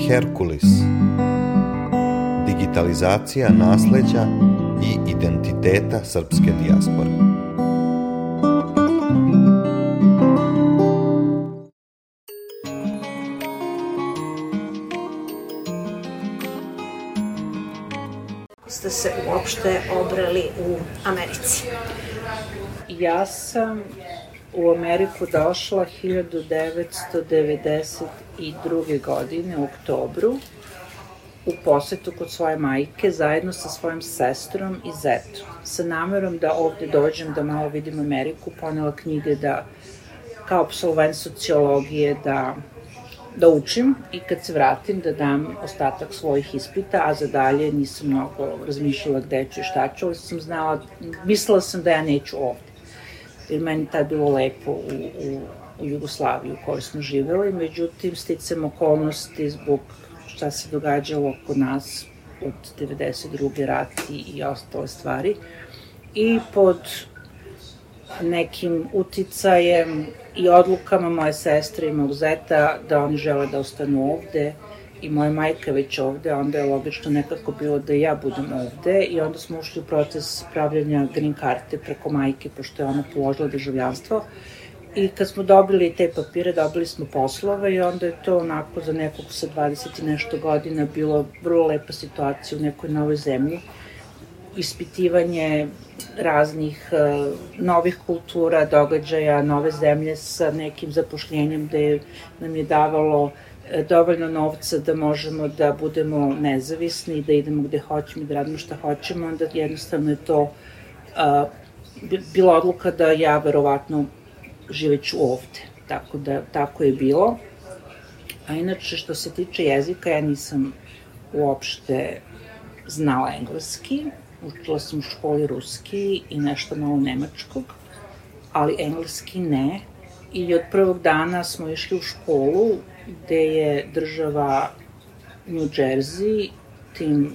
Herkulis. Digitalizacija nasleđa i identiteta srpske dijaspore. Ste se uopšte obreli u Americi? Ja sam u Ameriku došla 1992. godine u oktobru u posetu kod svoje majke zajedno sa svojom sestrom i zetom. Sa namerom da ovde dođem da malo vidim Ameriku, ponela knjige da kao apsolvent sociologije da učim i kad se vratim da dam ostatak svojih ispita, a za dalje nisam mnogo razmišljala gde ću i šta ću, ali sam znala, mislila sam da ja neću ovde. Jer meni tad bilo lepo u Jugoslaviji u kojoj smo živeli, međutim, sticam okolnosti zbog šta se događalo kod nas od 92. rati i ostale stvari. I pod nekim uticajem i odlukama moje sestre i mog zeta da oni žele da ostanu ovde i moja majka već ovde, onda je logično nekako bilo da ja budem ovde i onda smo ušli u proces pravljanja green karte preko majke, pošto je ona položila državljanstvo. I kad smo dobili te papire, dobili smo poslove i onda je to onako za nekog sa 20 i nešto godina bilo vrlo lepa situacija u nekoj novoj zemlji. Ispitivanje raznih novih kultura, događaja, nove zemlje sa nekim zapošljenjem gde nam je davalo dovoljno novca da možemo da budemo nezavisni, da idemo gde hoćemo i da radimo šta hoćemo, onda jednostavno je to bila odluka da ja verovatno živeću ovde. Tako da, tako je bilo. A inače, što se tiče jezika, ja nisam uopšte znala engleski. Učila sam u školi ruski i nešto malo nemačkog, ali engleski ne. I od prvog dana smo išli u školu gde je država New Jersey tim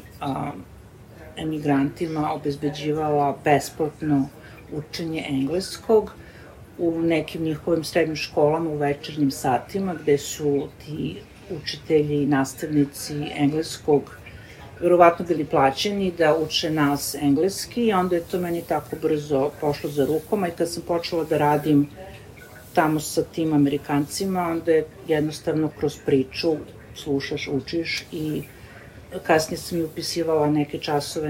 emigrantima obezbeđivala besplatno učenje engleskog u nekim njihovim srednjim školama u večernjim satima gde su ti učitelji i nastavnici engleskog verovatno bili plaćeni da uče nas engleski i onda je to meni tako brzo pošlo za rukom, a i kad sam počela da radim tamo sa tim Amerikancima, onda je jednostavno kroz priču slušaš, učiš i kasnije sam i upisivala neke časove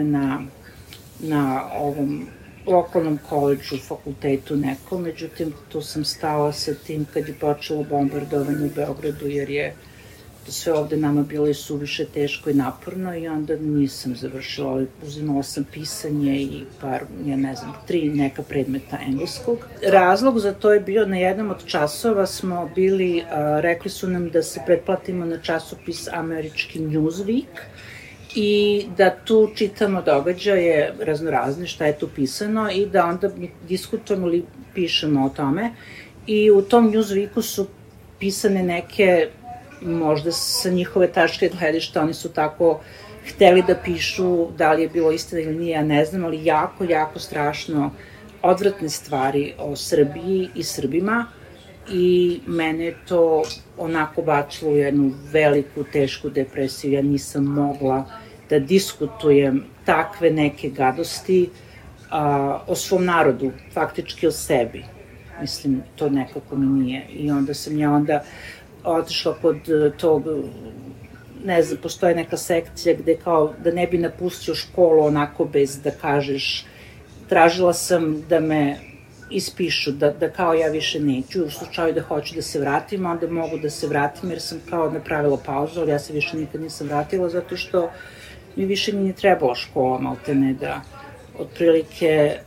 na ovom lokalnom koledžu, fakultetu nekom, međutim tu sam stala sa tim kad je počelo bombardovanje u Beogradu jer je to sve ovde nama bilo i suviše teško i naporno i onda nisam završila, ali uzimala sam pisanje i par, ja ne znam, 3 neka predmeta engleskog. Razlog za to je bio na jednom od časova smo bili, rekli su nam da se pretplatimo na časopis američki Newsweek i da tu čitamo događaje raznorazne, šta je tu pisano i da onda diskutujemo ili pišemo o tome. I u tom Newsweeku su pisane neke, možda sa njihove tačke gledišta, oni su tako hteli da pišu da li je bilo istina ili nije, ja ne znam, ali jako, jako strašno odvratne stvari o Srbiji i Srbima i mene to onako bacilo u jednu veliku, tešku depresiju. Ja nisam mogla da diskutujem takve neke gadosti o svom narodu, faktički o sebi. Mislim, to nekako mi nije. I onda sam ja otišla kod tog, ne znam, postoje neka sekcija gde kao da ne bi napustio školu onako bez da kažeš, tražila sam da me ispišu, da kao ja više neću, u slučaju da hoću da se vratim, onda mogu da se vratim jer sam kao napravila pauzu, ali ja se više nikad nisam vratila zato što mi više nije trebala škola, maltene da otprilike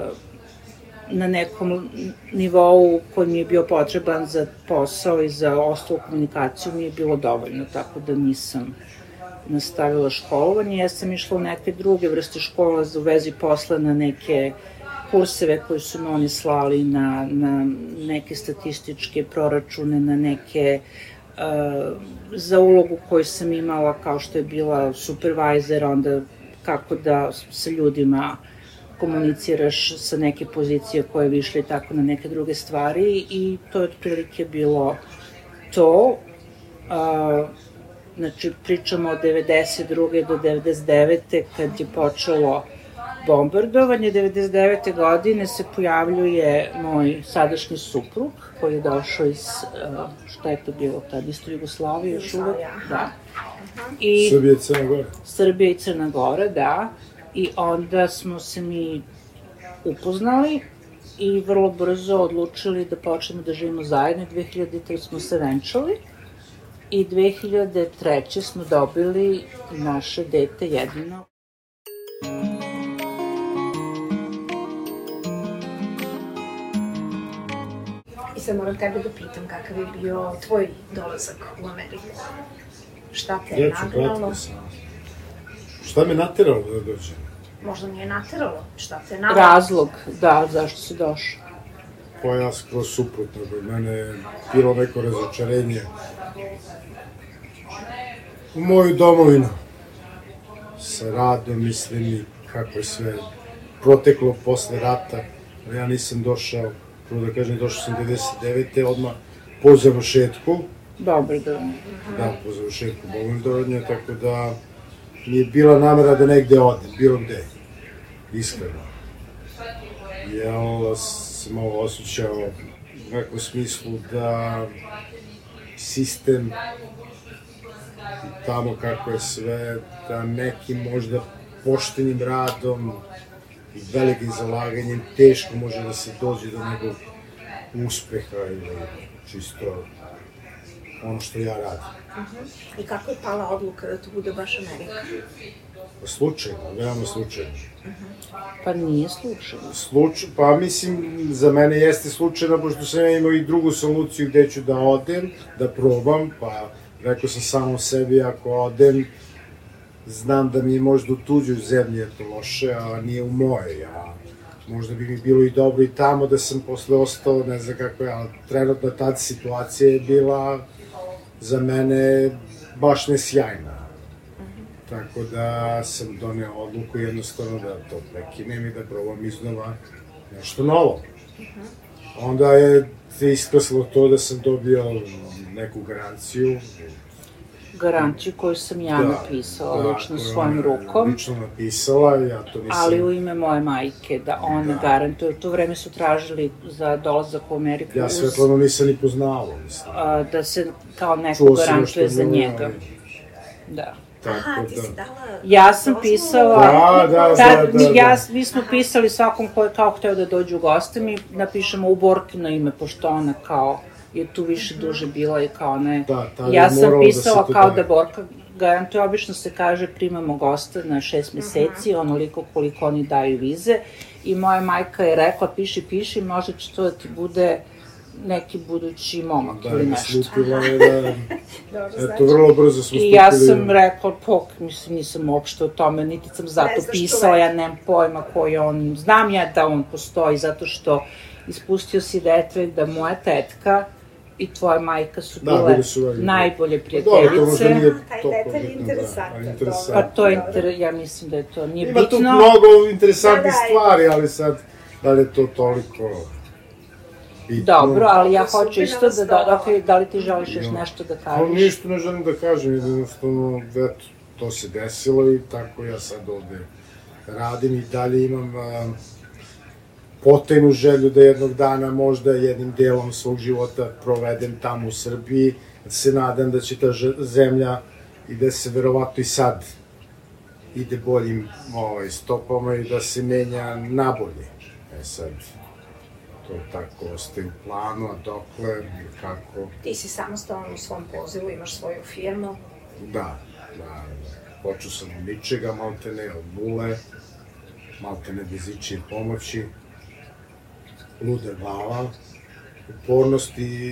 na nekom nivou koji mi je bio potreban za posao i za ostalu komunikaciju mi je bilo dovoljno, tako da nisam nastavila školovanje. Ja sam išla u neke druge vrste škola u vezi posla na neke kurseve koje su mi oni slali, na neke statističke proračune, na neke za ulogu koju sam imala kao što je bila supervisor, onda kako da sa ljudima komuniciraš sa neke pozicije koje bi išli tako na neke druge stvari i to je otprilike bilo to. znači pričamo od 92. do 99. kad je počelo bombardovanje. 99. godine se pojavljuje moj sadašnji suprug koji je došao iz, šta je to bilo tad, isto Jugoslavije još uvek, da. Srbija i Crna Gora. Srbija i Crna Gora, da. I onda smo se mi upoznali i vrlo brzo odlučili da počnemo da živimo zajedno. 2003. smo se venčali i 2003. smo dobili naše dete jedino. I sad moram tebe da pitam kakav je bio tvoj dolazak u Ameriku. Šta te je nagnalo? Šta me nateralo da dođem? Možda nije nateralo. Šta te je nagnalo? Razlog, da, zašto si došao. Pa ja skroz suprotno, do mene je bilo neko razočarenje u moju domovinu. Sa radom, mislim i kako je sve proteklo posle rata. Ja nisam došao, prvo da kažem, došao sam 99. odmah po završetku. Bombardovanje. Da, po završetku bombardovanja, tako da mi je bila namera da negde odem, bilo gde, iskreno. Ja sam malo osjećao u nekom smislu da sistem i tamo kako je sve, da nekim možda poštenim radom i velikim zalaganjem teško može da se dođe do nekog uspeha ili čisto ono što ja radim. I kako je pala odluka da to bude baš Amerika? Slučajno, veoma slučajno. Pa nije slučajno. Pa mislim, za mene jeste slučajno, pošto sam ja imao i drugu soluciju gde ću da odem, da probam, pa rekao sam samo sebi, ako odem, znam da mi je možda u tuđoj zemlji je to loše, a nije u mojej, a možda bi mi bilo i dobro i tamo da sam posle ostao, ne znam kako je, ali trenutno tad situacija je bila za mene baš ne sjajna. Tako da sam doneo odluku jednostavno da to prekinem i da probam iznova nešto novo. Onda je se iskrslo to da sam dobio neku garanciju. Garanciju koju sam ja napisala, lično svojim rukom. Lično napisala, ja to nisam... Ali u ime moje majke, da ona garantuje. U to vreme su tražili za dolazak u Ameriku. Ja Svetlanu nisam ni poznao, mislim. Da se kao neko garantuje za njega. Da. Aha, ti si dala... Ja sam pisala... Da. Mi smo pisali svakom ko je kao hteo da dođe u goste, mi napišemo u Borkino ime, pošto ona kao je tu više duže bila i kao ona je... Ja sam pisala kao da Borka garantuje, obično se kaže primamo gosta na 6 meseci, onoliko koliko oni daju vize, i moja majka je rekla piši, možda će to da ti bude neki budući momak ili nešto. Eto, vrlo brzo smo stupili. I ja sam rekla, mislim, nisam uopšte o tome, niti sam zato pisala, ja nemam pojma koji on, znam ja da on postoji, zato što ispustio si detve da moja tetka i tvoja majka su bile najbolje prijateljice. Taj detalj je interesantan. Pa to je, ja mislim da je to, nije bitno. Ima tu mnogo interesantnih stvari, ali sad, da li je to toliko... Dobro, ali ja hoću isto da li ti želiš još nešto da kažeš? Ništa ne želim da kažem, jednostavno, eto, to se desilo i tako ja sad ovde radim i dalje imam potajnu želju da jednog dana možda jednim delom svog života provedem tamo u Srbiji, da se nadam da će ta zemlja i da se verovatno i sad ide boljim stopama i da se menja nabolje. Sad... To tako ostaje u planu, a dokle, kako... Ti si samostalan u svom pozivu, imaš svoju firmu. Da. Počeo sam od ničega, maltene od nule, maltene bez ičije pomoći, luda glava, upornost i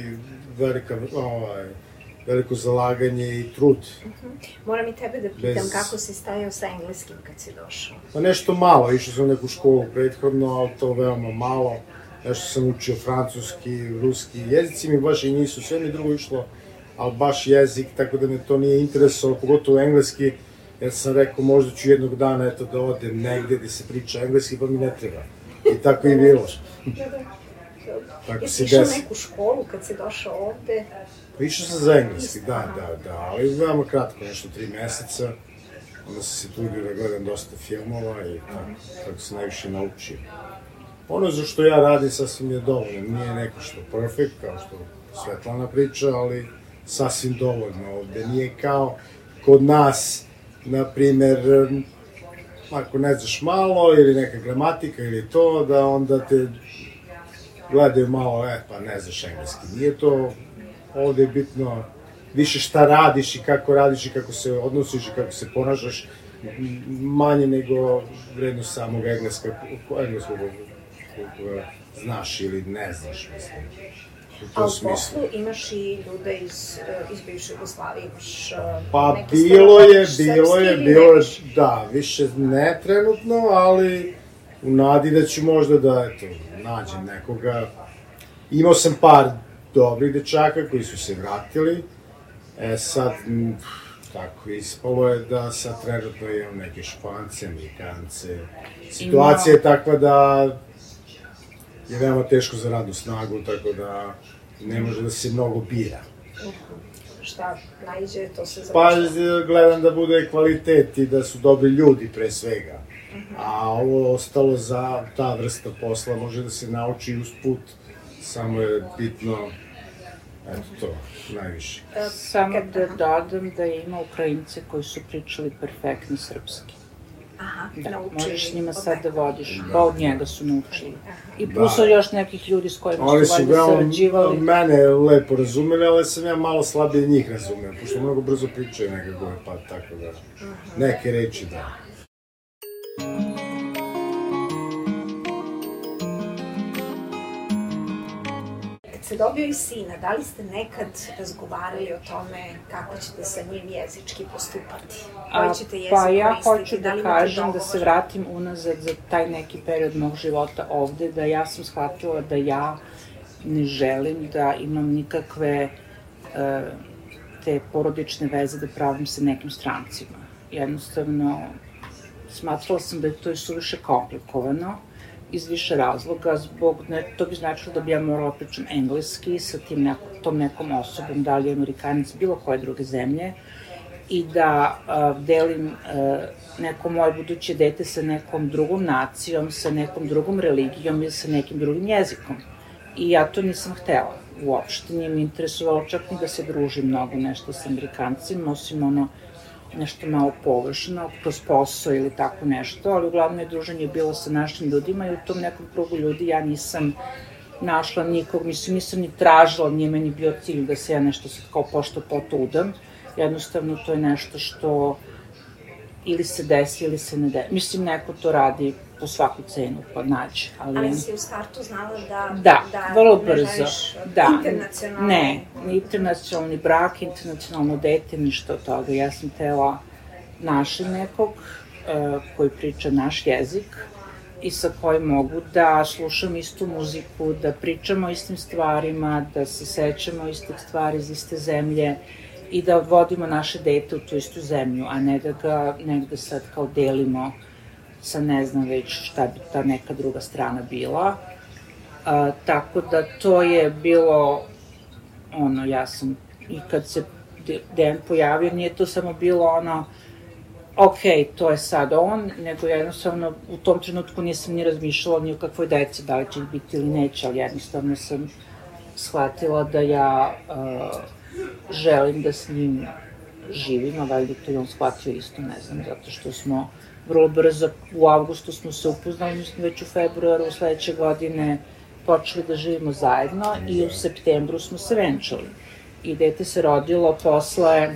veliko zalaganje i trud. Moram i tebe da pitam kako si stajao sa engleskim kad si došao. Pa nešto malo, išao sam u neku školu prethodno, ali to veoma malo. Nešto sam učio francuski, ruski, jezici mi baš i nisu, sve mi drugo išlo, ali baš jezik, tako da me to nije interesovalo, pogotovo engleski, jer sam rekao možda ću jednog dana da odem negde gde se priča engleski, pa mi ne treba. I tako i bilo. Jesi išao neku školu kad si došao ovde? Pa išao sam za engleski, da, ali veoma kratko, nešto 3 meseca. Onda sam se trudio da gledam dosta filmova i tako se najviše naučio. Ono za što ja radim sasvim je dovoljno, nije neko što perfect, kao što Svetlana priča, ali sasvim dovoljno. Ovde nije kao kod nas, na primer, ako ne znaš malo ili neka gramatika ili to, da onda te gledaju malo, pa ne znaš engleski. Nije to, ovde je bitno više šta radiš i kako se odnosiš i kako se ponašaš, manje nego vrednost samog engleskog koliko znaš ili ne znaš, mislim. A u poslu imaš i ljude iz bivše Jugoslavije, imaš pa neke bilo je, da, više ne trenutno, ali u nadi da ću možda da, eto, nađem nekoga. Imao sam par dobrih dečaka koji su se vratili, sad, tako ispalo je da sad trenutno imam neke Špance, Amerikance. Situacija je takva da je veoma teško za radnu snagu, tako da ne može da se mnogo bira. Šta najđe, to se Pa završava? gledam da bude kvalitet i da su dobri ljudi pre svega. A ovo ostalo za ta vrsta posla može da se nauči usput, samo je bitno, eto to, najviše. Samo da dodam da ima Ukrajince koji su pričali perfektno srpski. Aha, Da, naučili. možeš njima sad da vodiš, pa od njega su naučili. I Da. plus još nekih ljudi s kojima Oni su su valjda veoma sarađivali. mene lepo razumeli, ali sam ja malo slabije njih razumeo, pošto mnogo brzo pričaju nekako, pa tako da, neke reči da. Kad ste dobili sina, da li ste nekad razgovarali o tome kako ćete sa njim jezički postupati? Koji ćete jezik Pa ja koristiti? hoću Da da li imate kažem da se dogovor? vratim unazad za taj neki period mog života ovde, da ja sam shvatila da ja ne želim da imam nikakve te porodične veze da pravim sa nekim strancima. Jednostavno, smatrala sam da je to suviše komplikovano iz više razloga, to bi značilo da bi ja morala pričam engleski sa tom nekom osobom, da li je Amerikanac bilo koje druge zemlje, i da delim neko moje buduće dete sa nekom drugom nacijom, sa nekom drugom religijom ili sa nekim drugim jezikom. I ja to nisam htela uopšte, nije mi interesovalo čak ni da se družim mnogo nešto sa Amerikancima, osim ono nešto malo površno, kroz posao ili tako nešto, ali uglavnom je druženje bilo sa našim ljudima i u tom nekom krugu ljudi ja nisam našla nikog, mislim, nisam ni tražila, nije meni bio cilj da se ja nešto sad kao pošto poto udam, jednostavno to je nešto što ili se desi ili se ne desi, mislim, neko to radi po svaku cenu, pa nađe, Ali si u startu znala Da, vrlo ne brzo, želiš da, internacionalno... ne, ni internacionalni brak, internacionalno dete, ništa od toga. Ja sam htela našli nekog koji priča naš jezik i sa kojim mogu da slušam istu muziku, da pričamo o istim stvarima, da se sećamo istih stvari iz iste zemlje i da vodimo naše dete u tu istu zemlju, a ne da ga negde sad kao delimo sa ne znam već šta bi ta neka druga strana bila. Tako da to je bilo, ja sam, i kad se Dejan pojavio, nije to samo bilo ok, to je sad on, nego jednostavno u tom trenutku nisam ni razmišljala ni o kakvoj deci, da li će ih biti ili neće, ali jednostavno sam shvatila da ja želim da s njim živim, a valjda to je on shvatio isto, ne znam, zato što smo vrlo brzo, u avgustu smo se upoznali, mislim već u februaru sledeće godine počeli da živimo zajedno i u septembru smo se venčali. I dete se rodilo posle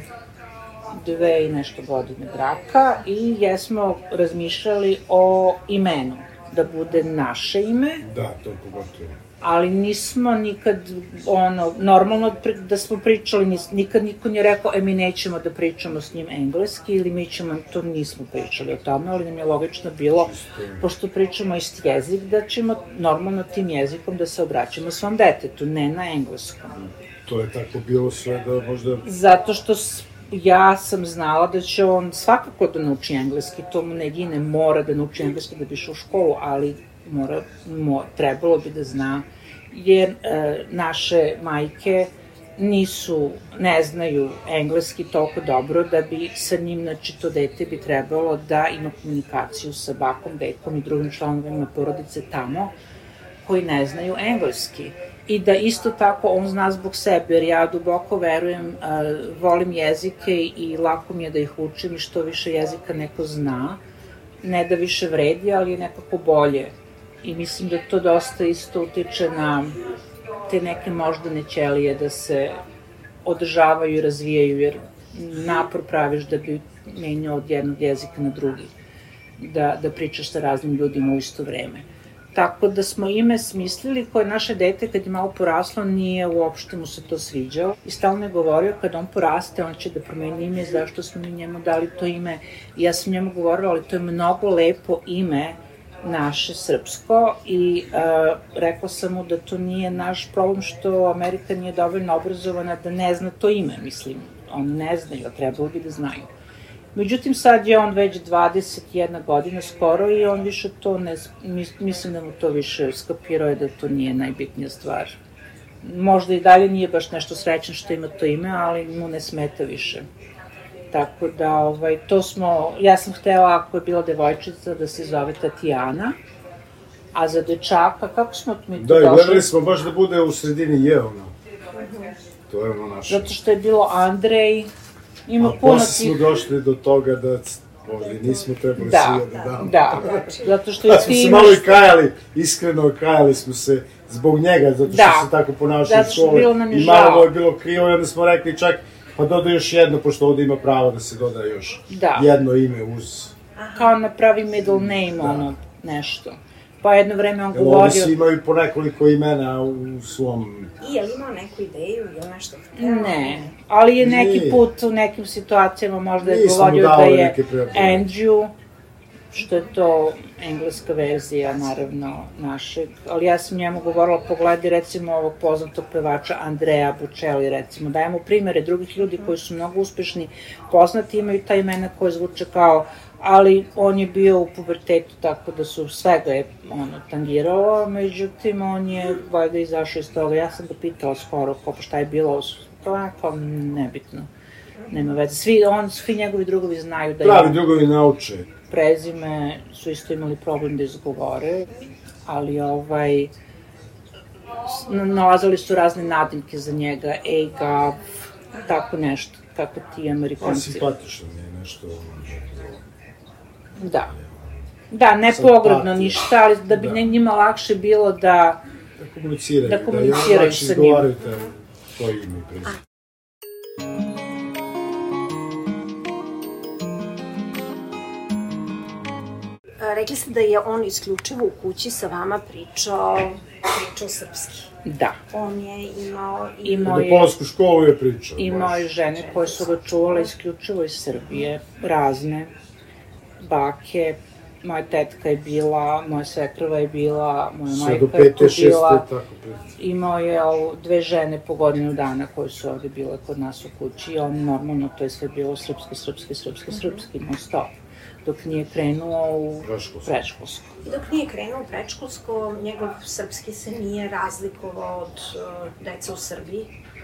2 i nešto godine braka i jesmo razmišljali o imenu, da bude naše ime. Da, to pogotovo. Ali nismo nikad, normalno da smo pričali, nikad niko nije rekao, mi nećemo da pričamo s njim engleski ili mi ćemo, to nismo pričali o tome, ali nam je logično bilo, pošto pričamo isti jezik, da ćemo normalno tim jezikom da se obraćamo svom detetu, ne na engleskom. To je tako bilo sve da možda... Zato što ja sam znala da će on svakako da nauči engleski, to mu ne mora da nauči engleski da bi išao u školu, ali trebalo bi da zna, jer naše majke ne znaju engleski toliko dobro da bi sa njim, znači to dete bi trebalo da ima komunikaciju sa bakom, dekom i drugim članovima porodice tamo koji ne znaju engleski. I da isto tako on zna zbog sebe, jer ja duboko verujem, volim jezike i lako mi je da ih učim i što više jezika neko zna, ne da više vredi, ali je nekako bolje. I mislim da to dosta isto utiče na te neke moždane ćelije da se održavaju i razvijaju, jer napor praviš da bi menjao od jednog jezika na drugi, da pričaš sa raznim ljudima u isto vreme. Tako da smo ime smislili koje naše dete kad je malo poraslo nije uopšte mu se to sviđao i stalno je govorio kad on poraste on će da promeni ime, zašto smo mi njemu dali to ime. I ja sam njemu govorila, ali to je mnogo lepo ime naše srpsko i rekla sam mu da to nije naš problem što Amerika nije dovoljno obrazovana da ne zna to ime, mislim, oni ne znaju, a trebalo bi da znaju. Međutim, sad je on već 21 godina skoro i on više to ne, mislim da mu to više skapirao je da to nije najbitnija stvar. Možda i dalje nije baš nešto srećan što ima to ime, ali mu ne smeta više. Tako da, to smo, ja sam htela, ako je bila devojčica, da se zove Tatjana, a za dečaka, kako smo mi to došli? Da, i gledali smo baš da bude u sredini je ono. To je ono naše. Zato što je bilo Andrej, ima a puno posle smo došli do toga da možda nismo trebali svi da damo. Da, zato što i ti smo se malo i kajali, iskreno kajali smo se zbog njega, zato što se tako ponašao u školi. I malo je bilo krivo i onda smo rekli čak, pa dodaj još jedno, pošto ovde ima pravo da se doda još jedno ime uz... Kao napravi middle name, ono, nešto. Pa jedno vreme on govorio... Ovde svi imaju po nekoliko imena u svom... I je li imao neku ideju ili nešto htio? Ne, ali je neki put u nekim situacijama možda je govorio da je Andrew, što je to engleska verzija, naravno, našeg. Ali ja sam njemu govorila, pogledaj recimo ovog poznatog pevača Andrea Bocelli, recimo, dajemo primere drugih ljudi koji su mnogo uspešni, poznati, imaju ta imena koje zvuče kao, ali on je bio u pubertetu, tako da su svega je tangiralo, međutim, on je valjda izašao iz toga. Ja sam ga pitala skoro, šta je bilo, to je kao nebitno, nema veze. Svi njegovi drugovi znaju da je... Pravi drugovi nauče. Prezime su isto imali problem da izgovore, ali nalazili su razne nadimke za njega, Gav, tako nešto, kako ti Amerikanci. Simpatično mi je nešto... Da, ne pogrebno ništa, ali da bi njima lakše bilo da komuniciraju sa njim. Da lakše izgovaraju to ime i prezime. Rekli ste da je on isključivo u kući sa vama pričao srpski. Da. On je imao... Da polsku školu je pričao. Imao je žene koje su ga čuvale isključivo iz Srbije, razne, bake, moja tetka je bila, moja svekrva je bila, moja majka je tu bila. Imao je 2 žene po godinu dana koje su ovde bile kod nas u kući i on normalno to je sve bilo srpski, non stop. Dok nije krenuo u predškolsko. I dok nije krenuo u predškolsko, njegov srpski se nije razlikovao od deca u Srbiji?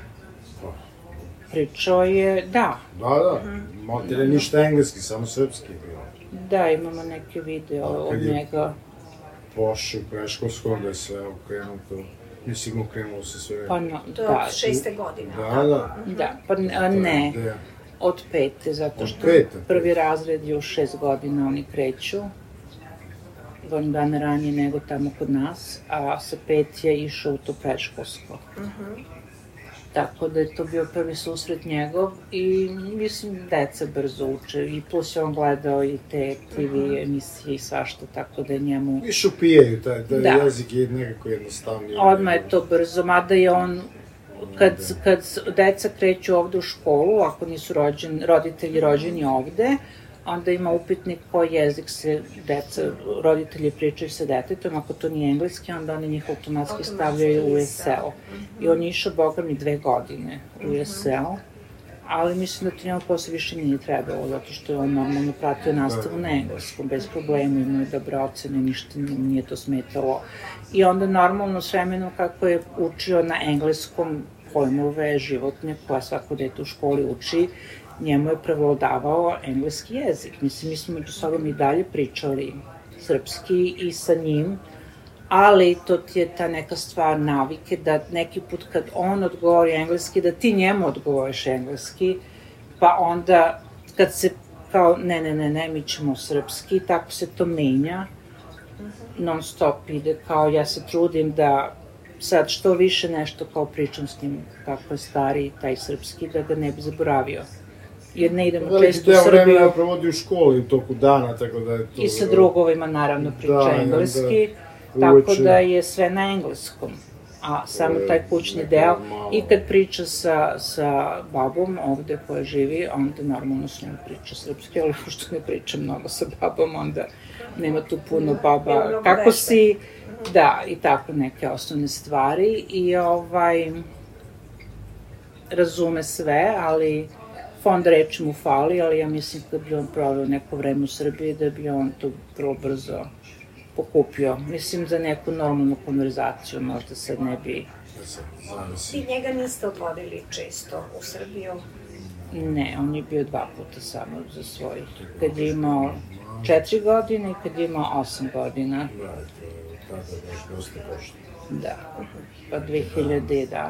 Pričao je, da. Da, Monter ništa engleski, samo srpski je bilo. Da, imamo neke video od njega. Pošao u predškolsko, onda je sve okrenuto. Mislim, okrenulo se sve. To je od 6. godine. Da, pa ne. Od 5. zato što prvi razred je u 6 godina oni kreću, godinu dana ranije nego tamo kod nas, a sa 5 je išao u to predškolsko. Tako da je to bio prvi susret njegov i mislim deca brzo uče i plus je on gledao i te TV emisije i svašta, tako da je njemu... Više upijaju, taj jezik je nekako jednostavniji. Odmah je to brzo, mada je on... Kad deca kreću ovde u školu, ako nisu roditelji rođeni ovde, onda ima upitnik koji jezik se roditelji pričaju sa detetom, ako to nije engleski, onda oni njih automatski stavljaju u ESL. I on je išao, boga mi, 2 godine u ESL, ali mislim da to njemu posle više nije trebalo, zato što je on normalno pratio nastavu na engleskom, bez problema, imao je dobre ocene, ništa nije to smetalo. I onda normalno s vremenom kako je učio na engleskom pojmove životne koja svako dete u školi uči, njemu je prevladavao engleski jezik. Mislim, mi smo među sobom i dalje pričali srpski i sa njim, ali to ti je ta neka stvar navike da neki put kad on odgovori engleski, da ti njemu odgovoriš engleski, pa onda kad se kao ne, mi ćemo srpski, tako se to menja, non stop ide, kao ja se trudim da sad što više nešto kao pričam s njim kako je stari taj srpski, da ga ne bi zaboravio. Jer ne idemo često u Srbiju. Veliki deo vremena provodi u školi u toku dana, tako da je to... I sa drugovima, naravno, priča engleski, tako da je sve na engleskom. A samo taj kućni deo, i kad priča sa babom ovde koja živi, onda normalno s njom priča srpski, ali pošto ne priča mnogo sa babom, onda nema tu puno baba, kako si, da, i tako neke osnovne stvari. I razume sve, ali fond reči mu fali, ali ja mislim da bi on proveo neko vreme u Srbiji, da bi on to vrlo brzo pokupio. Mislim, za neku normalnu konverzaciju možda sad ne bi... I njega niste odvodili često u Srbiju? Ne, on je bio 2 puta samo za svoj. Kad je imao 4 godine i kad je imao 8 godina. Da, to je baš dosta pošto. Da, pa 2011.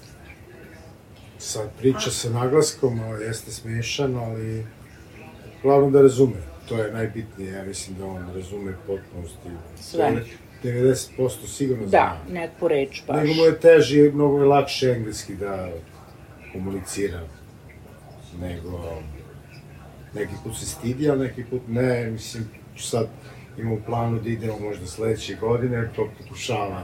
Sad priča sa naglaskom, jeste smešano, ali glavno da razume. To je najbitnije, ja mislim da on razume potpunosti. Sve. 90% sigurno zna. Da, neku reč baš. Nego mu je teži, mnogo je lakše engleski da komunicira, nego neki put se stidi, ali neki put ne, mislim, sad ima u planu da idemo možda sledeće godine, to pokušava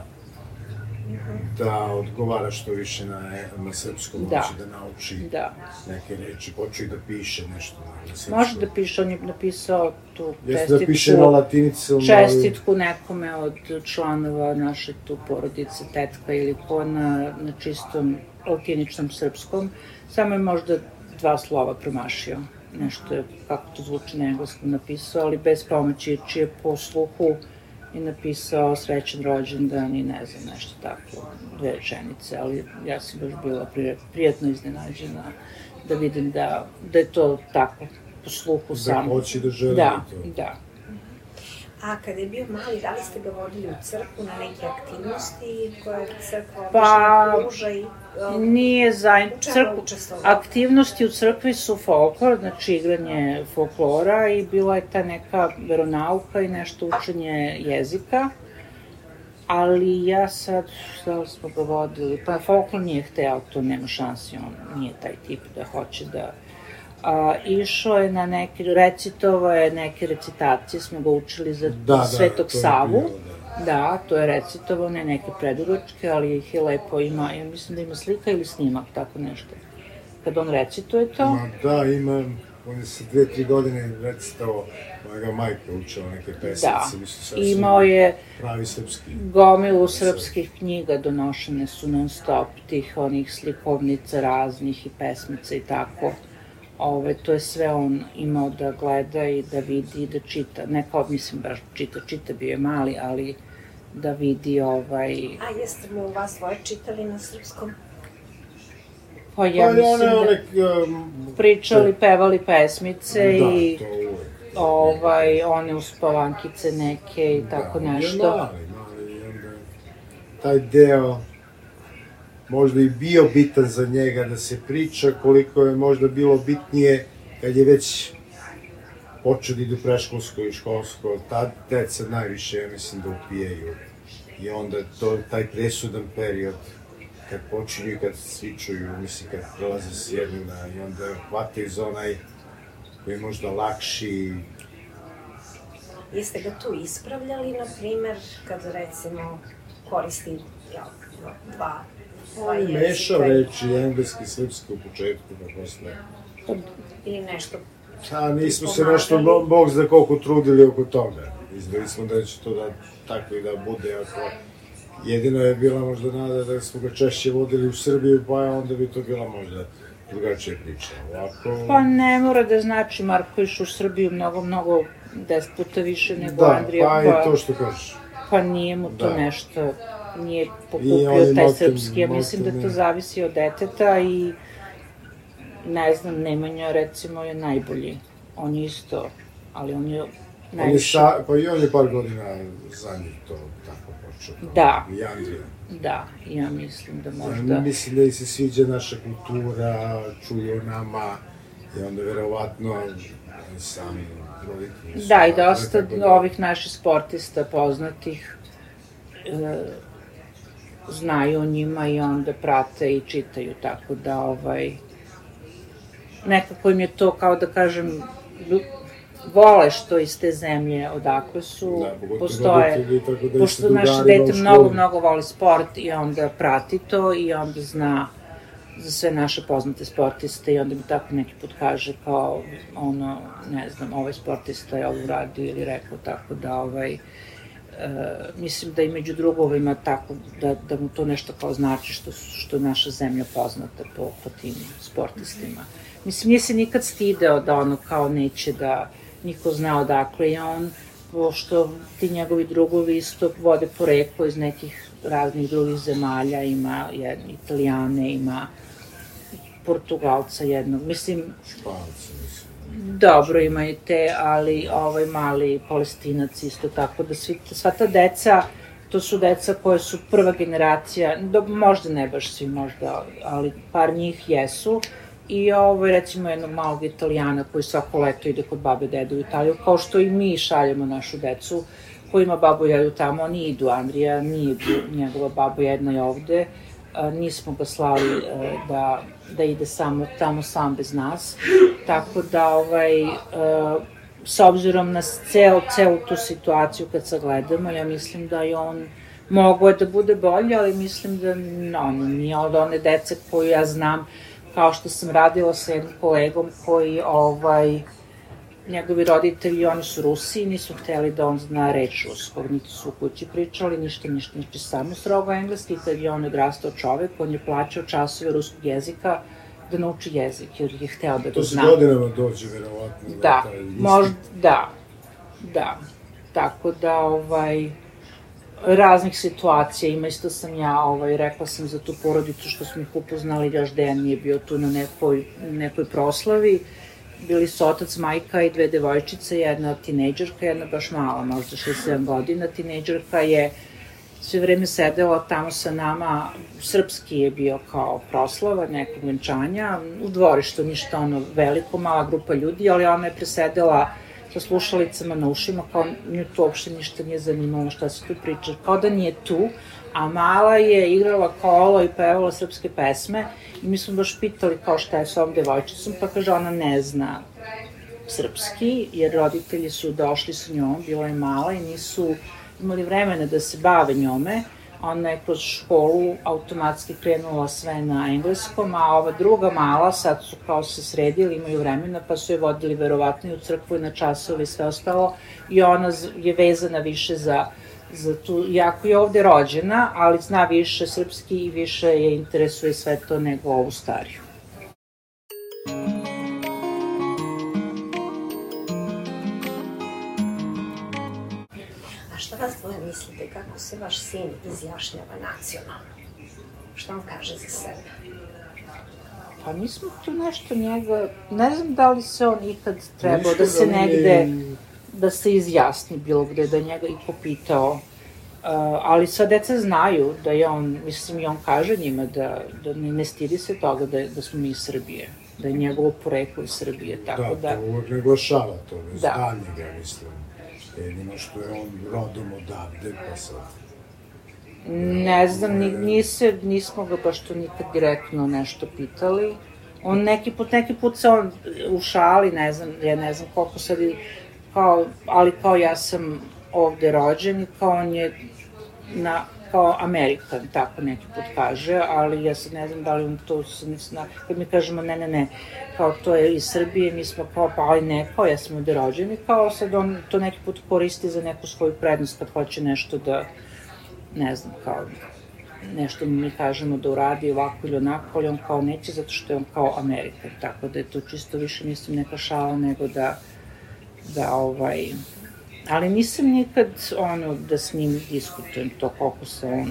da odgovara što više na srpskom, hoće da nauči neke reči, počeo i da piše nešto na srpskom. Može da piše, on je napisao tu čestitku, da piše na latinici, čestitku nekome od članova naše tu porodice, tetka ili ko na čistom latiničnom srpskom, samo je možda 2 slova promašio. Nešto je, kako to zvuči na engleskom, napisao, ali bez pomoći, čije po sluhu i napisao srećan rođendan i ne znam, nešto tako, 2 rečenice, ali ja sam baš bila prijatno iznenađena da vidim da je to tako, po sluhu samo. Da hoće da želi to. Da. A kada je bio mali, da li ste ga vodili u crkvu na neke aktivnosti koje crkva obično pruža i... Nije aktivnosti u crkvi su folklor, znači igranje folklora i bila je ta neka veronauka i nešto učenje jezika, ali ja sad, šta smo ga vodili, pa folklor nije hteo, to nema šansi, on nije taj tip da hoće da... Išao je na neke, recitovao je neke recitacije, smo ga učili za Svetog Savu. Da, to je recitovao, ne neke predugačke, ali ih je lepo, ima, ja mislim da ima slika ili snimak, tako nešto. Kad on recituje to... Da, ima, on je sa 2-3 godine recitao, moja majka učila neke pesmice. Da, imao je pravi srpski. Gomilu srpskih knjiga, donošene su non stop, tih onih slikovnica raznih i pesmica i tako. To je sve on imao da gleda i da vidi i da čita. Neko, mislim, baš čita bio je mali, ali da vidi A jeste mu vas dvoje čitali na srpskom? Pa ja mislim da pričali, pevali pesmice i one uspavankice neke i tako nešto. Da, mali, onda taj deo možda i bio bitan za njega da se priča, koliko je možda bilo bitnije kad je već počeo da idu preškolsko i školsko, ta deca najviše, ja mislim, da upijaju. I onda taj presudan period, kad počinju i kad svi čuju, mislim, kad prelaze s jednina i onda hvataju za onaj koji je možda lakši. Jeste ga tu ispravljali, na primer, kad recimo koristi 2 jezika? Mešao reči, engleski i srpski u početku, pa posle. Ili nešto. Nismo se nešto, Bog zna koliko trudili oko toga. Izdali smo da će to tako i da bude, jedino je bila možda nada da smo ga češće vodili u Srbiju, pa onda bi to bila možda drugačija priča. Pa ne mora da znači, Marko išao u Srbiju mnogo, 10 puta više nego Andrija. Da, pa i to što kažeš. Pa nije mu to nešto nije pokupio taj srpski. Ja mislim da to zavisi od deteta i ne znam, Nemanja recimo je najbolji. On je isto, ali on je najviše... Pa i on je par godina za njih to tako počeo. Da. I Andrija. Da, ja mislim da možda... Mislim da im se sviđa naša kultura, čuju o nama i onda verovatno sami roditelji... Da, i dosta ovih naših sportista poznatih znaju o njima i onda prate i čitaju, tako da nekako im je to, kao da kažem, vole što iz te zemlje odakle su, postoje, pošto naše dete mnogo voli sport i onda prati to i onda zna za sve naše poznate sportiste i onda mi tako neki put kaže kao, ne znam, ovaj sportista je ovo uradio ili rekao, tako da mislim da i među drugovima tako, da mu to nešto kao znači što je naša zemlja poznata po tim sportistima. Mislim, nije se nikad stideo da kao neće da niko zna odakle je on, pošto ti njegovi drugovi isto vode poreklo iz nekih raznih drugih zemalja, ima Italijane, ima Portugalca jednog, mislim... Španci, mislim. Dobro, ima i te, ali mali Palestinac isto, tako da sva ta deca, to su deca koje su prva generacija, možda ne baš svi, možda, ali par njih jesu, i recimo jednog malog Italijana koji svako leto ide kod babe dede u Italiju, kao što i mi šaljemo našu decu koji ima babu i dedu tamo, oni idu, Andrija nije idu, njegova baba jedna je ovde, nismo ga slali da ide tamo sam bez nas, tako da s obzirom na celu tu situaciju kad sagledamo, ja mislim da je on mogao da bude bolje, ali mislim da on nije od one dece koju ja znam, kao što sam radila sa jednim kolegom koji, njegovi roditelji, oni su Rusi i nisu hteli da on zna reč ruskog, niti su u kući pričali, ništa, samo strogo engleski, kad je on odrastao čovek, on je plaćao časove ruskog jezika da nauči jezik, jer je hteo da ga zna. To se godinama dođe, verovatno. Da, možda, da, tako da, raznih situacija, ima isto sam ja, rekla sam za tu porodicu što smo ih upoznali, još Dejan nije bio tu na nekoj proslavi, bili su otac, majka i dve devojčice, jedna tinejdžerka, jedna baš mala, možda 6-7 godina, tinejdžerka je sve vreme sedela tamo sa nama, srpski je bio kao proslava, nekog venčanja, u dvorištu, ništa veliko, mala grupa ljudi, ali ona je presedela sa slušalicama na ušima, kao nju to uopšte ništa nije zanimalo šta se tu priča, kao da nije tu, a mala je igrala kolo i pevala srpske pesme i mi smo baš pitali kao šta je s ovom devojčicom, pa kaže ona ne zna srpski, jer roditelji su došli sa njom, bila je mala i nisu imali vremena da se bave njome, ona je kroz školu automatski krenula sve na engleskom, a ova druga mala, sad su kao se sredili, imaju vremena, pa su je vodili verovatno i u crkvu i na časove i sve ostalo, i ona je vezana više za tu, iako je ovde rođena, ali zna više srpski i više je interesuje sve to nego ovu stariju. Šta vas dvoje mislite, kako se vaš sin izjašnjava nacionalno? Šta on kaže za sebe? Pa mi smo tu nešto njega, ne znam da li se on ikad trebao da se negde, da se izjasni bilo gde, da njega i popitao, ali sva deca znaju da je on, mislim i on kaže njima da ne stidi se toga da smo mi iz Srbije, da je njegovo poreklo iz Srbije, tako da... Da, to uvek naglašava to, bez daljnjega, mislim. Jedino što je on rodom odavde, pa sad... Ne znam, nismo ga baš to nikad direktno nešto pitali. On neki put se on u šali, ne znam koliko sad, ali kao ja sam ovde rođen i kao on je kao Amerikan, tako neki put kaže, ali ja sad ne znam da li on to se ne zna, kad mi kažemo ne, kao to je iz Srbije, mi smo kao, pa ali ne, kao ja sam ovde rođen i kao sad on to neki put koristi za neku svoju prednost kad hoće nešto da, ne znam, kao nešto mi kažemo da uradi ovako ili onako, ali on kao neće zato što je on kao Amerikan, tako da je to čisto više mislim neka šala nego da Ali nisam nikad, da s njim diskutujem to koliko se on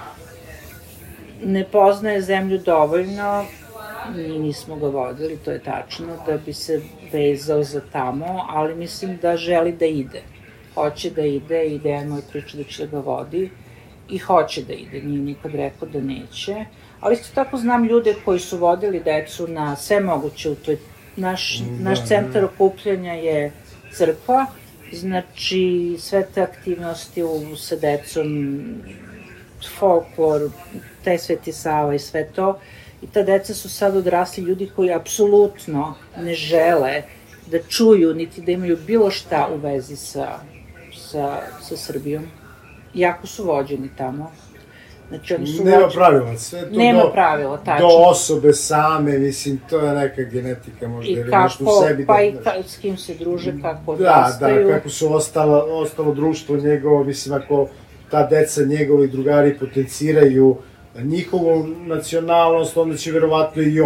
ne poznaje zemlju dovoljno, mi nismo ga vodili, to je tačno, da bi se vezao za tamo, ali mislim da želi da ide. Hoće da ide, ideja moja priča da će da ga vodi i hoće da ide, nije nikad rekao da neće. Ali isto tako znam ljude koji su vodili decu na sve moguće u toj... Naš centar okupljanja je crkva, znači sve te aktivnosti sa decom, folklor, taj Sveti Sava i sve to. I ta deca su sad odrasli ljudi koji apsolutno ne žele da čuju, niti da imaju bilo šta u vezi sa Srbijom. Jako su vođeni tamo. Znači, oni su nema pravila, sve to nema pravila, tačno. Do osobe same, mislim, to je neka genetika možda. I kako, pa i s kim se druže, kako odrastaju. Da, kako su ostalo društvo njegovo, mislim, ako ta deca, njegovi drugari potenciraju njihovu nacionalnost, onda će verovatno i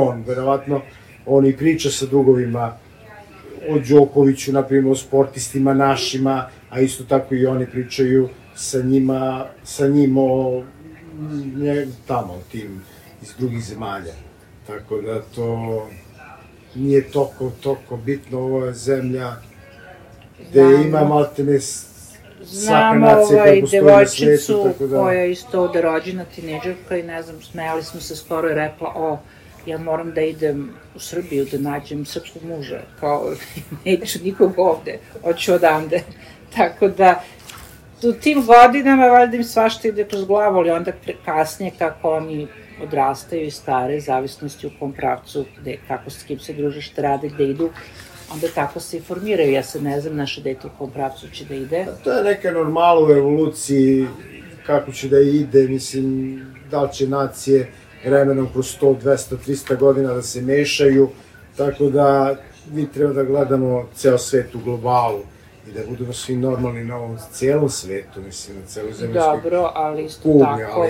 on i priča sa drugovima o Đokoviću, naprimjer, o sportistima našima, a isto tako i oni pričaju sa njim o tamo, tim iz drugih zemalja. Tako da to nije toliko bitno, ovo je zemlja gde ima maltene svaka nacija koja postoji na svetu, tako da... Znam koja je isto ovde rođena tineđerka i ne znam, smejali smo se skoro i rekla, ja moram da idem u Srbiju da nađem srpskog muža, kao neću nikog ovde, hoću odande. Tako da, u tim godinama, valjda im svašta ide kroz glavu, ali onda kasnije kako oni odrastaju i stare, zavisnosti u kom pravcu, kako s kim se druže, šta rade, gde idu, onda tako se i formiraju. Ja sad ne znam naše dete u kom pravcu će da ide. To je neka normala u evoluciji, kako će da ide, mislim, da li će nacije vremenom kroz 100, 200, 300 godina da se mešaju, tako da mi treba da gledamo ceo svet u globalu i da budemo svi normalni na ovom cijelom svetu, mislim, na celoj zemaljskoj kugli. Dobro, ali isto tako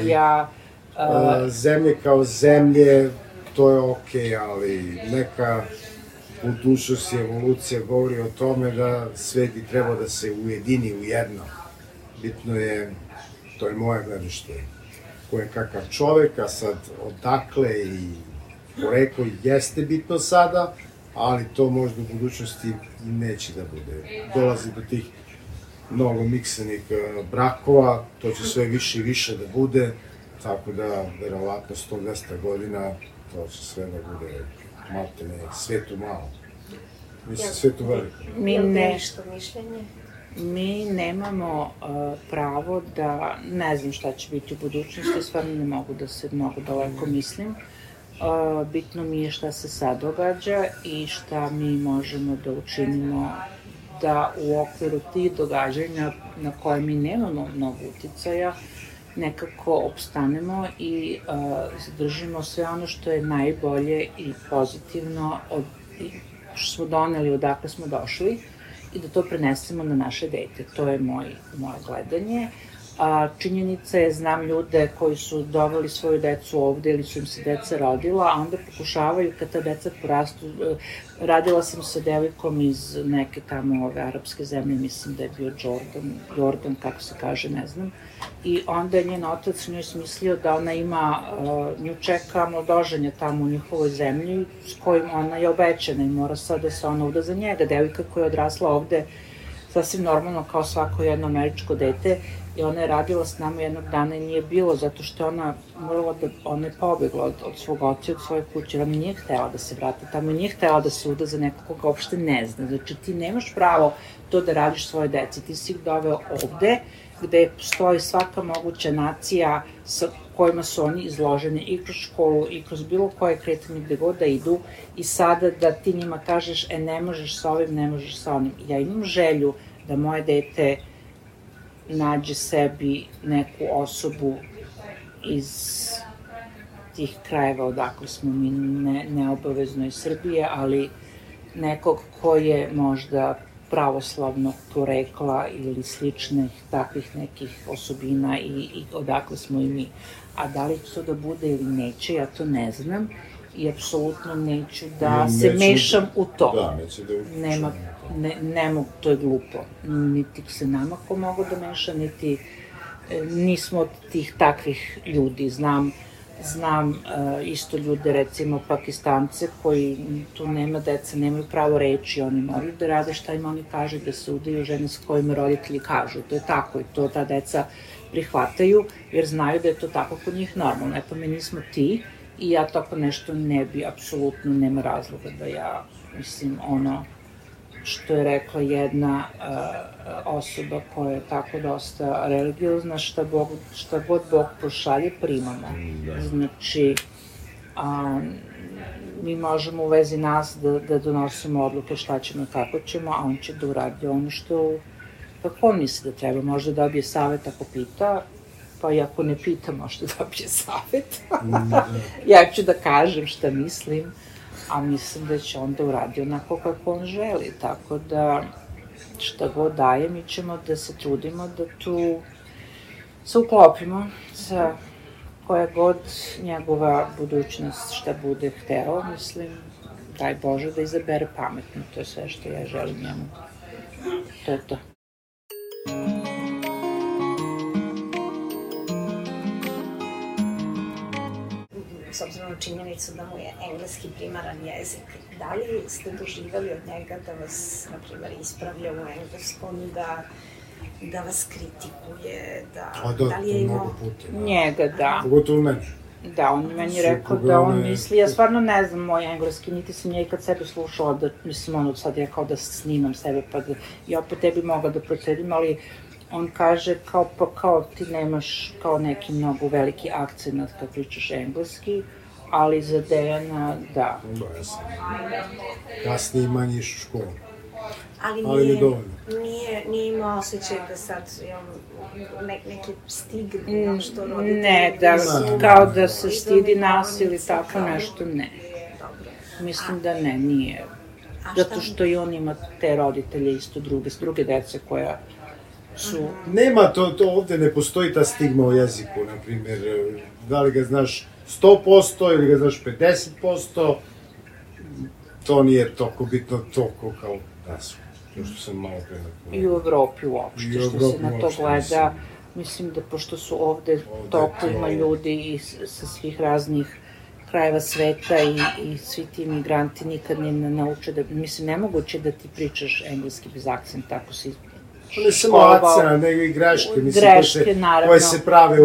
zemlje kao zemlje, to je okej, ali neka budućnost i evolucija govori o tome da svet bi trebao da se ujedini u jedno. Bitno je, to je moje gledište, ko je kakav čovek, a sad odakle i poreklo jeste bitno sada, ali to možda u budućnosti neće da bude. Dolazi do tih mnogo miksenih brakova, to će sve više i više da bude, tako da verovatno 100-200 godina to će sve da bude maltene svetu malo. Mislim, svetu veliko. Mi nemamo pravo da, ne znam šta će biti u budućnosti, stvarno ne mogu da se mnogo daleko mislim. Bitno mi je šta se sad događa i šta mi možemo da učinimo da u okviru tih događanja na koje mi nemamo mnogo uticaja nekako opstanemo i zadržimo sve ono što je najbolje i pozitivno što smo doneli, odakle smo došli i da to prenesemo na naše dete. To je moje gledanje. Činjenica je, znam ljude koji su doveli svoju decu ovde ili su im se deca rodila, a onda pokušavaju kad ta deca porastu. Radila sam sa devojkom iz neke tamo ove arapske zemlje, mislim da je bio Jordan, kako se kaže, ne znam. I onda je njen otac njoj smislio da ona ima, nju čeka mladoženje tamo u njihovoj zemlji s kojim ona je obećana i mora sad da se ona uda za njega. Devojka koja je odrasla ovde sasvim normalno kao svako jedno američko dete i ona je radila s nama jednog dana i nije bilo zato što ona morala da, ona je pobegla od svog oca i od svoje kuće, ona nije htela da se vrati tamo i nije htela da se uda za nekog koga uopšte ne zna. Znači ti nemaš pravo to da radiš svoje deci, ti si ih doveo ovde gde postoji svaka moguća nacija sa kojima su oni izloženi i kroz školu i kroz bilo koje kretanje gde god da idu i sada da ti njima kažeš ne možeš sa ovim, ne možeš sa onim. Ja imam želju da moje dete nađe sebi neku osobu iz tih krajeva odakle smo mi, neobavezno iz Srbije, ali nekog ko je možda pravoslavnog porekla ili sličnih takvih nekih osobina i odakle smo i mi. A da li će to da bude ili neće, ja to ne znam. i apsolutno neću da se mešam u to. Da, neće da nema, ne mogu, to je glupo. Niti se nama ko mogu da meša, niti nismo od tih takvih ljudi. Znam isto ljude, recimo Pakistance, koji tu nema deca, nemaju pravo reći, oni moraju da rade šta im oni kažu, da se udaju žene s kojima roditelji kažu. To je tako i to ta deca prihvataju, jer znaju da je to tako kod njih normalno. Pa mi nismo ti i ja tako nešto ne bi, apsolutno nema razloga da ja, mislim, ono što je rekla jedna osoba koja je tako dosta religiozna, šta god Bog pošalje, primamo. Znači, mi možemo u vezi nas da donosimo odluke šta ćemo i kako ćemo, a on će da uradi ono što, kako on misli da treba, možda dobije savet ako pita, pa i ako ne pita, možda dobije savet. Ja ću da kažem šta mislim, a mislim da će on da uradi onako kako on želi, tako da šta god daje, mi ćemo da se trudimo da tu se uklopimo sa koja god njegova budućnost šta bude hteo, mislim, daj Bože da izabere pametno, to je sve što ja želim njemu. To je to. S obzirom na činjenicu da mu je engleski primaran jezik, da li ste doživali od njega da vas, na primjer, ispravlja u engleskom, da vas kritikuje, da li je imao... Mnogo puta. Njega, da. Pogotovo meni. Da, on je meni rekao da on misli, ja stvarno ne znam moj engleski, niti sam ja ikad sebe slušala da, mislim, ono sad ja kao da snimam sebe, pa da ja po tebi mogla da procedim, ali on kaže kao ti nemaš kao neki mnogo veliki akcent kad pričaš engleski, ali za Dejana, da. Da, ja sam kasnije manje išao u školu. Ali nije imao osjećaj da sad neki stigma što roditelji... Ne, da, kao da se stidi nas ili tako nešto, ne. Mislim da ne, nije. Zato što i on ima te roditelje isto druge dece koja su... Nema, to ovde ne postoji ta stigma o jeziku, na primjer, da li ga znaš 100% ili ga znaš 50%, to nije toliko bitno toliko kao nas, to što sam malo pre napravio. I u Evropi uopšte, što se na to gleda, mislim da pošto su ovde toliko ima ljudi i sa svih raznih krajeva sveta i svi ti migranti nikad ne nauče da, mislim, nemoguće da ti pričaš engleski bez akcenta, ako si ne samo akcena, nego i greške, mislim, koje se prave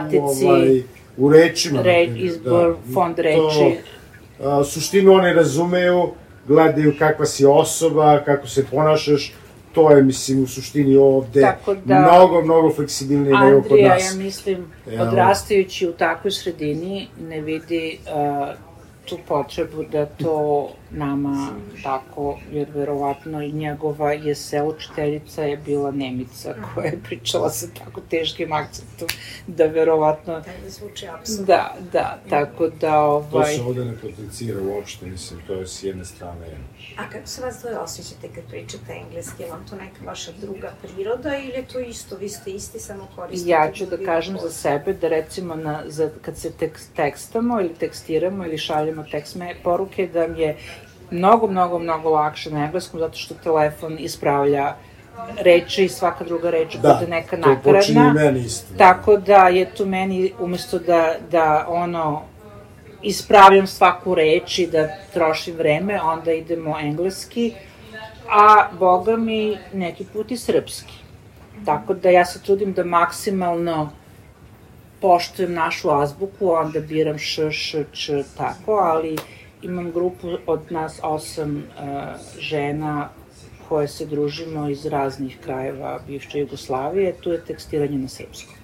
u rečima. Izbor, fond reči. Suštinu one razumeju, gledaju kakva si osoba, kako se ponašaš, to je, mislim, u suštini ovde mnogo fleksibilnije nego kod nas. Andrija, ja mislim, odrastajući u takvoj sredini, ne vidi tu potrebu da to nama tako, jer verovatno i njegova učiteljica je bila Nemica koja je pričala sa tako teškim akcentom, da verovatno... Da zvuči apsolutno. Da, tako da... To se ovde ne potencira uopšte, mislim, to je s jedne strane. A kako se vas dvoje osjećate kad pričate engleski? Je vam to neka vaša druga priroda ili je to isto? Vi ste isti, samo koristite... Ja ću da kažem za sebe da recimo kad se tekstamo ili tekstiramo ili šaljemo tekst poruke, da mi je mnogo lakše na engleskom, zato što telefon ispravlja reči i svaka druga reč bude neka nakaradna. Da, to počinje i meni isto. Tako da je tu meni, umesto da ispravljam svaku reč i da trošim vreme, onda idemo engleski, a boga mi neki put i srpski. Tako da ja se trudim da maksimalno poštujem našu azbuku, onda biram š, tako, ali imam grupu od nas 8 žena koje se družimo iz raznih krajeva bivše Jugoslavije, tu je tekstiranje na srpskom.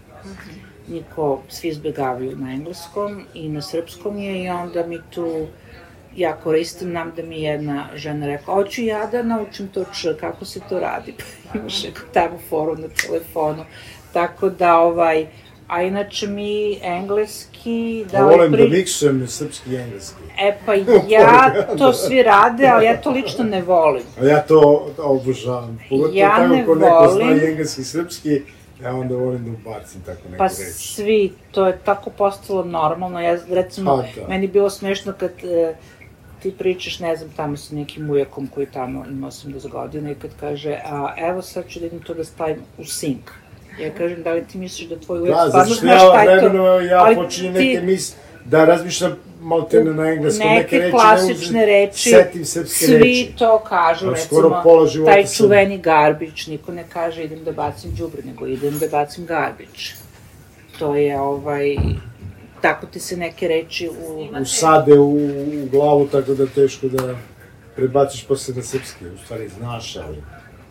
Svi izbjegavaju na engleskom i na srpskom je i onda mi tu, ja koristim, nam da mi jedna žena rekla, hoću ja da naučim to kako se to radi, pa imaš neku tamo foru na telefonu, tako da a inače mi engleski... Volim da miksujem srpski i engleski. Pa ja to svi rade, ali ja to lično ne volim. A ja to obožavam. Pogotovo tako ko neko zna i engleski i srpski, Ja onda volim da ubacim tako neku Pa reč. svi, to je tako postalo normalno. Ja, recimo, meni je bilo smešno kad ti pričaš, ne znam, tamo sa nekim ujakom koji tamo ima 80 godina i kad kaže, a evo sad ću da idem to da stavim u sink. Ja kažem, da li ti misliš da tvoj ujak stvarno znaš šta je to? Ja počinjem neke da razmišljam maltene na engleskom, neke klasične reči, setim srpske reči. Svi to kažu, recimo, taj čuveni garbić, niko ne kaže idem da bacim đubre, nego idem da bacim garbić. To je, tako ti se neke reči usade u glavu, tako da teško da prebaciš posle na srpski, u stvari znaš, ali...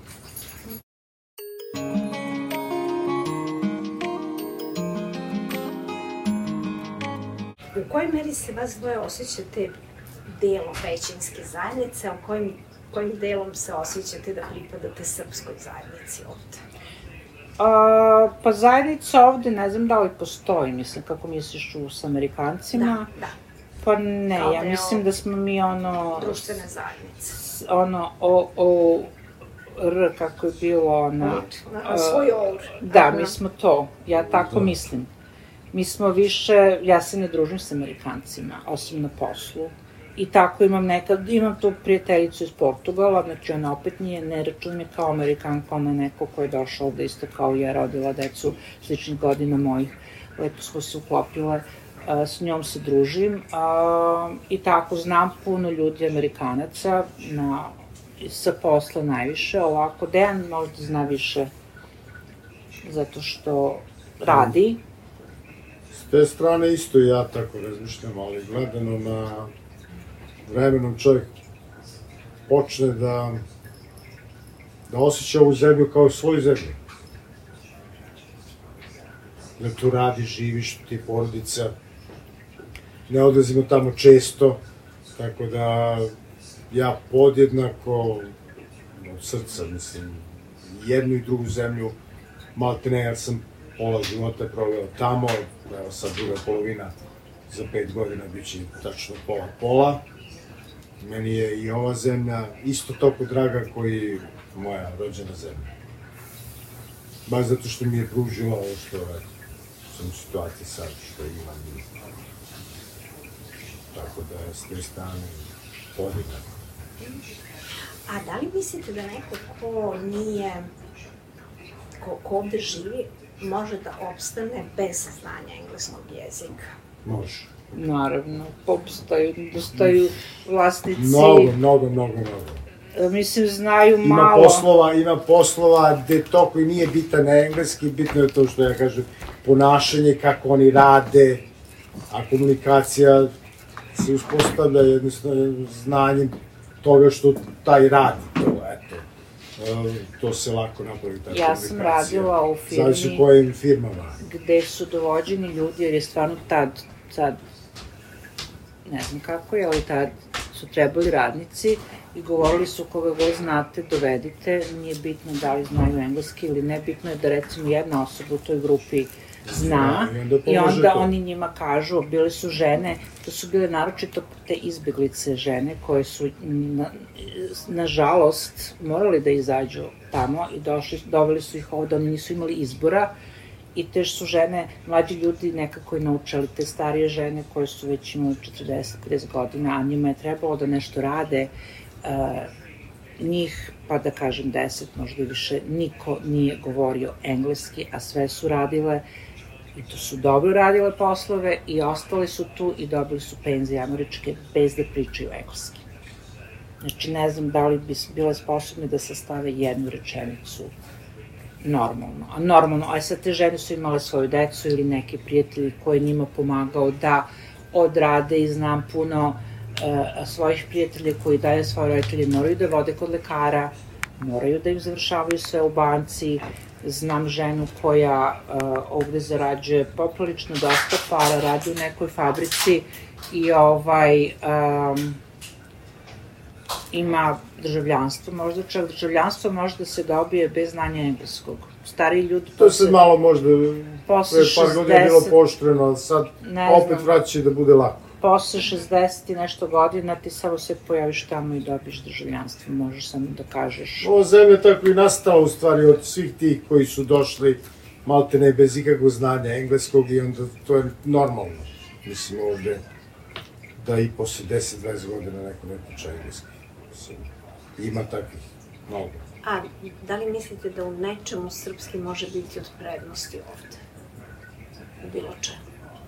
U kojoj meri se vas dvoje osjećate delom većinske zajednice, a kojim delom se osjećate da pripadate srpskoj zajednici ovde? Pa zajednica ovde, ne znam da li postoji, mislim, kako misliš sa Amerikancima? Da. Pa ne, ja mislim da smo mi društvene zajednice. R, kako je bilo svoj OR. Da, mi smo to, ja tako mislim. Mi smo više, ja se ne družim sa Amerikancima, osim na poslu. I tako imam tu prijateljicu iz Portugala, znači ona opet ne računam je kao Amerikanka, ona je neko ko je došao ovde isto kao i ja, rodila decu sličnih godina mojih, lepo smo se uklopile, s njom se družim i tako znam puno ljudi Amerikanaca, sa posla najviše, ovako Dejan možda zna više zato što radi. S te strane isto ja tako razmišljam, ali gledano na vremenom čovjek počne da osjeća ovu zemlju kao svoju zemlju. Da tu radi, živiš, ti porodica, ne odlazimo tamo često, tako da ja podjednako od srca, mislim, jednu i drugu zemlju, maltene, jer sam pola života je proveo tamo, evo sad druga polovina, za 5 godina bit će tačno pola. Meni je i ova zemlja isto toliko draga koji moja rođena zemlja. Baš zato što mi je pružila ovo što sam u situaciji sad, što imam. Tako da s te strane podjednako. A da li mislite da neko ko nije, ko ovde živi, može da opstane bez znanja engleskog jezika? Može. Naravno, postaju vlasnici... Mnogo. Mislim, znaju malo... Ima poslova gde to koji nije bitan na engleski, bitno je to što ja kažem, ponašanje, kako oni rade, a komunikacija se uspostavlja jednostavno znanjem toga što taj radi, to se lako napravi, ta komunikacija. Ja sam radila u firmi... Zavisi u kojim firmama. Gde su dovođeni ljudi, jer je stvarno sad, ne znam kako je, ali tad su trebali radnici i govorili su koga god znate, dovedite, nije bitno da li znaju engleski ili ne, bitno je da recimo jedna osoba u toj grupi zna i onda oni njima kažu, bile su žene, to su bile naročito te izbeglice žene koje su nažalost morali da izađu tamo i doveli su ih ovde, oni nisu imali izbora i te su žene, mlađi ljudi nekako i naučali, te starije žene koje su već imali 40-50 godina, a njima je trebalo da nešto rade, njih, pa da kažem 10, možda i više, niko nije govorio engleski, a sve su radile i to su dobro radile poslove i ostali su tu i dobili su penzije američke bez da pričaju engleski. Znači, ne znam da li bi bile sposobne da sastave jednu rečenicu normalno. A sad te žene su imale svoju decu ili neke prijatelji koji njima pomagao da odrade i znam puno svojih prijatelja koji daje svoje roditelje, moraju da vode kod lekara, moraju da im završavaju sve u banci. Znam ženu koja ovde zarađuje poprilično dosta para, radi u nekoj fabrici i ima državljanstvo, možda čak državljanstvo može da se dobije bez znanja engleskog. Stariji ljudi... To se malo možda pre par godina bilo pooštreno, ali sad opet vraća da bude lako. Posle 60 i nešto godina ti samo se pojaviš tamo i dobiješ državljanstvo, možeš samo da kažeš... Ova zemlja tako i nastala u stvari od svih tih koji su došli malte ne bez ikakvog znanja engleskog i onda to je normalno. Mislim, ovde da i posle 10-20 godina neko ne priča engleski. Mislim, ima takvih mnogo. A da li mislite da u nečemu srpski može biti od prednosti ovde? U bilo čemu?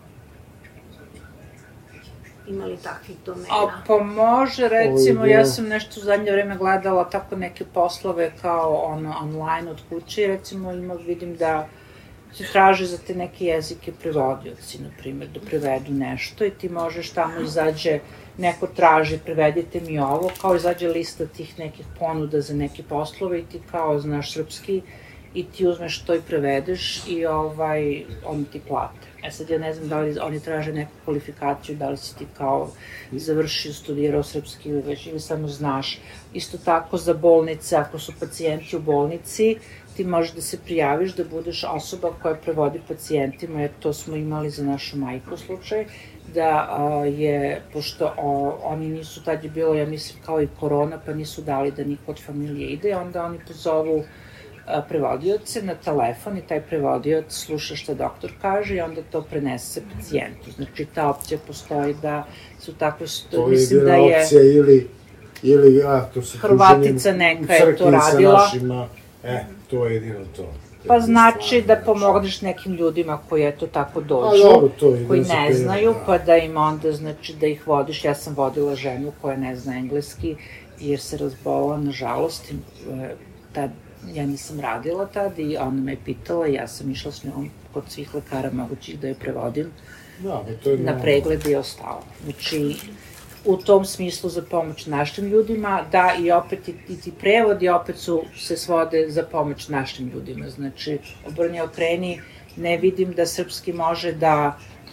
Ima li takvih domena? Pa može, recimo, ja sam nešto u zadnje vreme gledala tako neke poslove kao online od kuće, recimo vidim da se traže za te neke jezike prevodioci, na primjer, da prevedu nešto i ti možeš tamo izađe, neko traži, prevedite mi ovo, kao izađe lista tih nekih ponuda za neke poslove i ti kao znaš srpski i ti uzmeš to i prevedeš i oni ti plate. Sad ja ne znam da li oni traže neku kvalifikaciju, da li si ti kao završio, studirao srpski ili samo znaš. Isto tako za bolnice, ako su pacijenti u bolnici, ti možeš da se prijaviš da budeš osoba koja prevodi pacijentima, jer to smo imali za našu majku slučaj, da je, pošto oni nisu, tad je bilo, ja mislim, kao i korona, pa nisu dali da niko od familije ide, onda oni pozovu prevodioce na telefon i taj prevodilac sluša šta doktor kaže i onda to prenese pacijentu. Znači, ta opcija postoji da su tako... To je bila opcija ili to se Hrvatica neka je to radila. To je jedino to. Pa znači da pomogneš nekim ljudima koji eto tako dođu, koji ne znaju, pa da im onda, znači da ih vodiš. Ja sam vodila ženu koja ne zna engleski jer se razbolala, nažalost, tad ja nisam radila tad i ona me je pitala i ja sam išla s njom kod svih lekara mogućih da je prevodim na pregled i ostalo. Znači, u tom smislu za pomoć našim ljudima, da i opet i ti prevodi opet se svode za pomoć našim ljudima. Znači, obrni okreni, ne vidim da srpski može da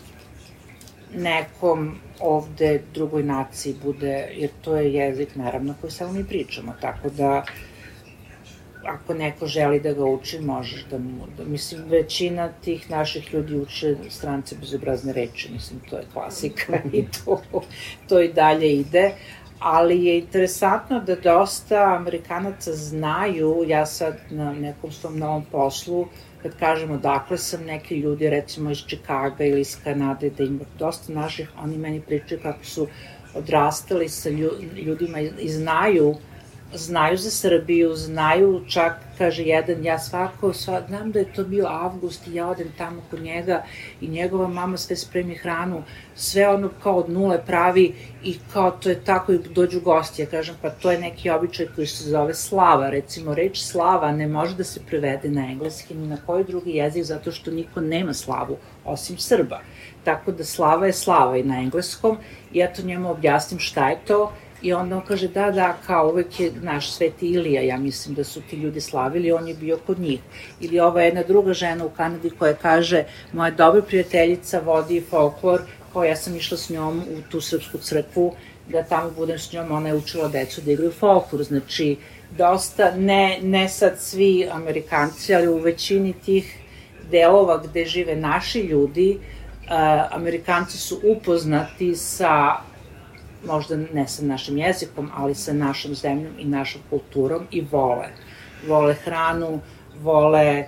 nekom ovde drugoj naciji bude, jer to je jezik naravno koji samo mi pričamo, tako da ako neko želi da ga uči, možeš da mu... Mislim, većina tih naših ljudi uče strance bezobrazne reči, mislim, to je klasika i to i dalje ide, ali je interesantno da dosta Amerikanaca znaju, ja sad na nekom svom novom poslu, kad kažem odakle sam, neki ljudi, recimo iz Čikaga ili iz Kanade, da ima dosta naših, oni meni pričaju kako su odrastali sa ljudima i znaju za Srbiju, znaju čak, kaže jedan, ja znam da je to bio avgust i ja odem tamo kod njega i njegova mama sve spremi hranu, sve ono kao od nule pravi i kao to je tako i dođu gosti, ja kažem pa to je neki običaj koji se zove slava, recimo reč slava ne može da se prevede na engleski ni na koji drugi jezik zato što niko nema slavu osim Srba, tako da slava je slava i na engleskom i ja to njemu objasnim šta je to. I onda on kaže, da, kao uvek je naš Sveti Ilija, ja mislim da su ti ljudi slavili, on je bio kod njih. Ili ova jedna druga žena u Kanadi koja kaže, moja dobra prijateljica vodi folklor, kao ja sam išla s njom u tu srpsku crkvu, da tamo budem s njom, ona je učila decu da igraju folklor. Znači, dosta, ne sad svi Amerikanci, ali u većini tih delova gde žive naši ljudi, Amerikanci su upoznati sa možda ne sa našim jezikom, ali sa našom zemljom i našom kulturom i vole. Vole hranu, vole,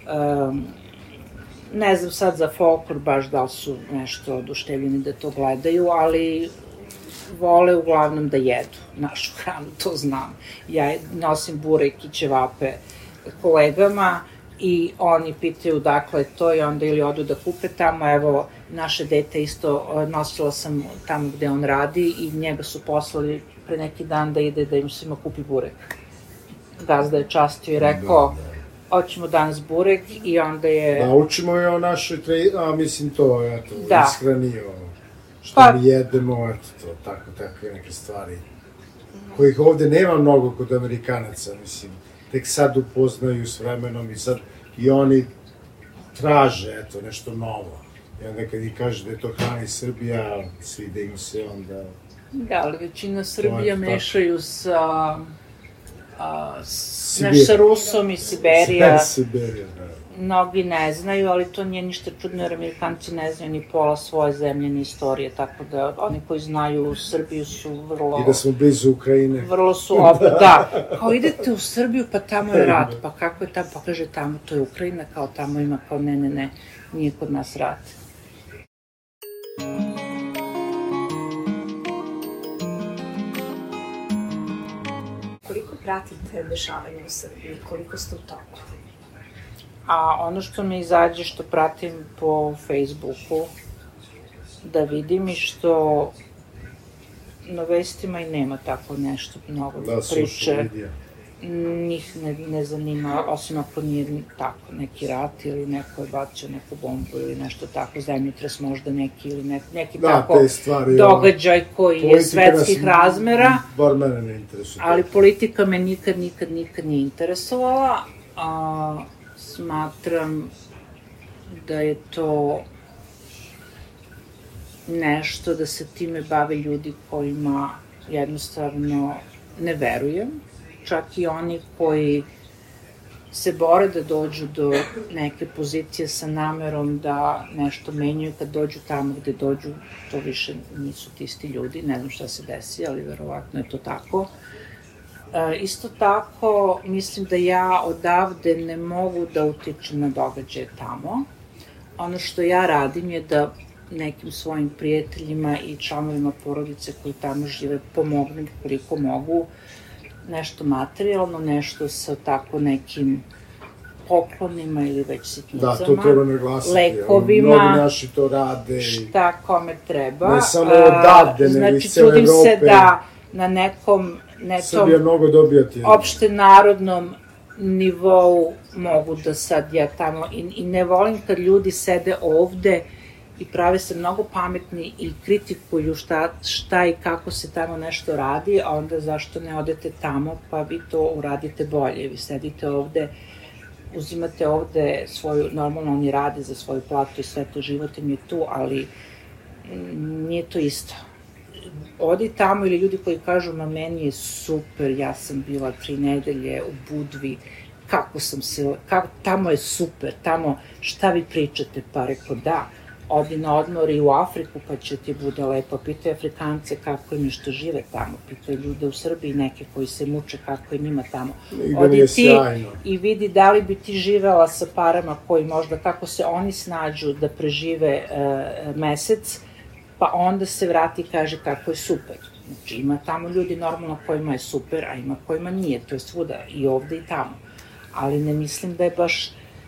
ne znam sad za folklor baš da li su nešto oduševljeni da to gledaju, ali vole uglavnom da jedu našu hranu, to znam. Ja nosim burek i ćevape kolegama i oni pitaju dakle je to i onda ili odu da kupe tamo, evo naše dete isto nosila sam tamo gde on radi i njega su poslali pre neki dan da ide da im svima kupi burek. Gazda je častio i rekao hoćemo danas burek i onda je... Da, učimo je o našoj, mislim to, eto, ishrani, što mi jedemo, eto, to, takve neke stvari, kojih ovde nema mnogo kod Amerikanaca, mislim, tek sad upoznaju s vremenom i sad i oni traže, eto, nešto novo. I onda kad ih kaže da je to hrana iz Srbija, svide im se onda... Da, ali većina Srbija mešaju sa Znaš, sa Rusom i Siberija. Siberija, da. Mnogi ne znaju, ali to nije ništa čudno, jer Amerikanci ne znaju ni pola svoje zemlje, ni istorije, tako da oni koji znaju Srbiju su vrlo... I da smo blizu Ukrajine. Vrlo su, da, kao idete u Srbiju, pa tamo je rat, pa kako je tamo, pa kaže tamo, to je Ukrajina, kao tamo ima, kao ne, nije kod nas rat. Koliko pratite dešavanje u Srbiji, koliko ste u toku? A ono što mi izađe, što pratim po Facebooku, da vidim i što na vestima i nema tako nešto mnogo priče. Njih ne zanima, osim ako nije tako neki rat ili neko je bacio neku bombu ili nešto tako, zemljotres možda neki ili neki tako događaj koji je svetskih razmera. Bar mene ne interesuje. Ali politika me nikad nije interesovala. Smatram da je to nešto da se time bave ljudi kojima jednostavno ne verujem. Čak i oni koji se bore da dođu do neke pozicije sa namerom da nešto menjaju, kad dođu tamo gde dođu, to više nisu ti isti ljudi, ne znam šta se desi, ali verovatno je to tako. Isto tako, mislim da ja odavde ne mogu da utičem na događaje tamo. Ono što ja radim je da nekim svojim prijateljima i članovima porodice koji tamo žive pomognem koliko mogu, nešto materijalno, nešto sa tako nekim poklonima ili već sitnicama, da, to treba naglasiti, lekovima, mnogi naši to rade. Šta kome treba. Ne samo odavde, nego iz cele Evrope. Znači, trudim se da na nekom opšte narodnom nivou mogu da sad ja tamo, i ne volim kad ljudi sede ovde i prave se mnogo pametni i kritikuju šta i kako se tamo nešto radi, a onda zašto ne odete tamo pa vi to uradite bolje. Vi sedite ovde, uzimate ovde svoju, normalno oni rade za svoju platu i sve to, život im je tu, ali nije to isto. Odi tamo, ili ljudi koji kažu, ma meni je super, ja sam bila 3 nedelje u Budvi, tamo je super, tamo šta vi pričate, pa reko da, odi na odmor i u Afriku pa će ti bude lepo, pitaj Afrikance kako im što žive tamo, pitaj ljude u Srbiji neke koji se muče kako je njima tamo. Odi ti i vidi da li bi ti živela sa parama koji možda, kako se oni snađu da prežive mesec, pa onda se vrati i kaže kako je super. Znači, ima tamo ljudi normalno kojima je super, a ima kojima nije, to je svuda, i ovde i tamo. Ali ne mislim da je baš,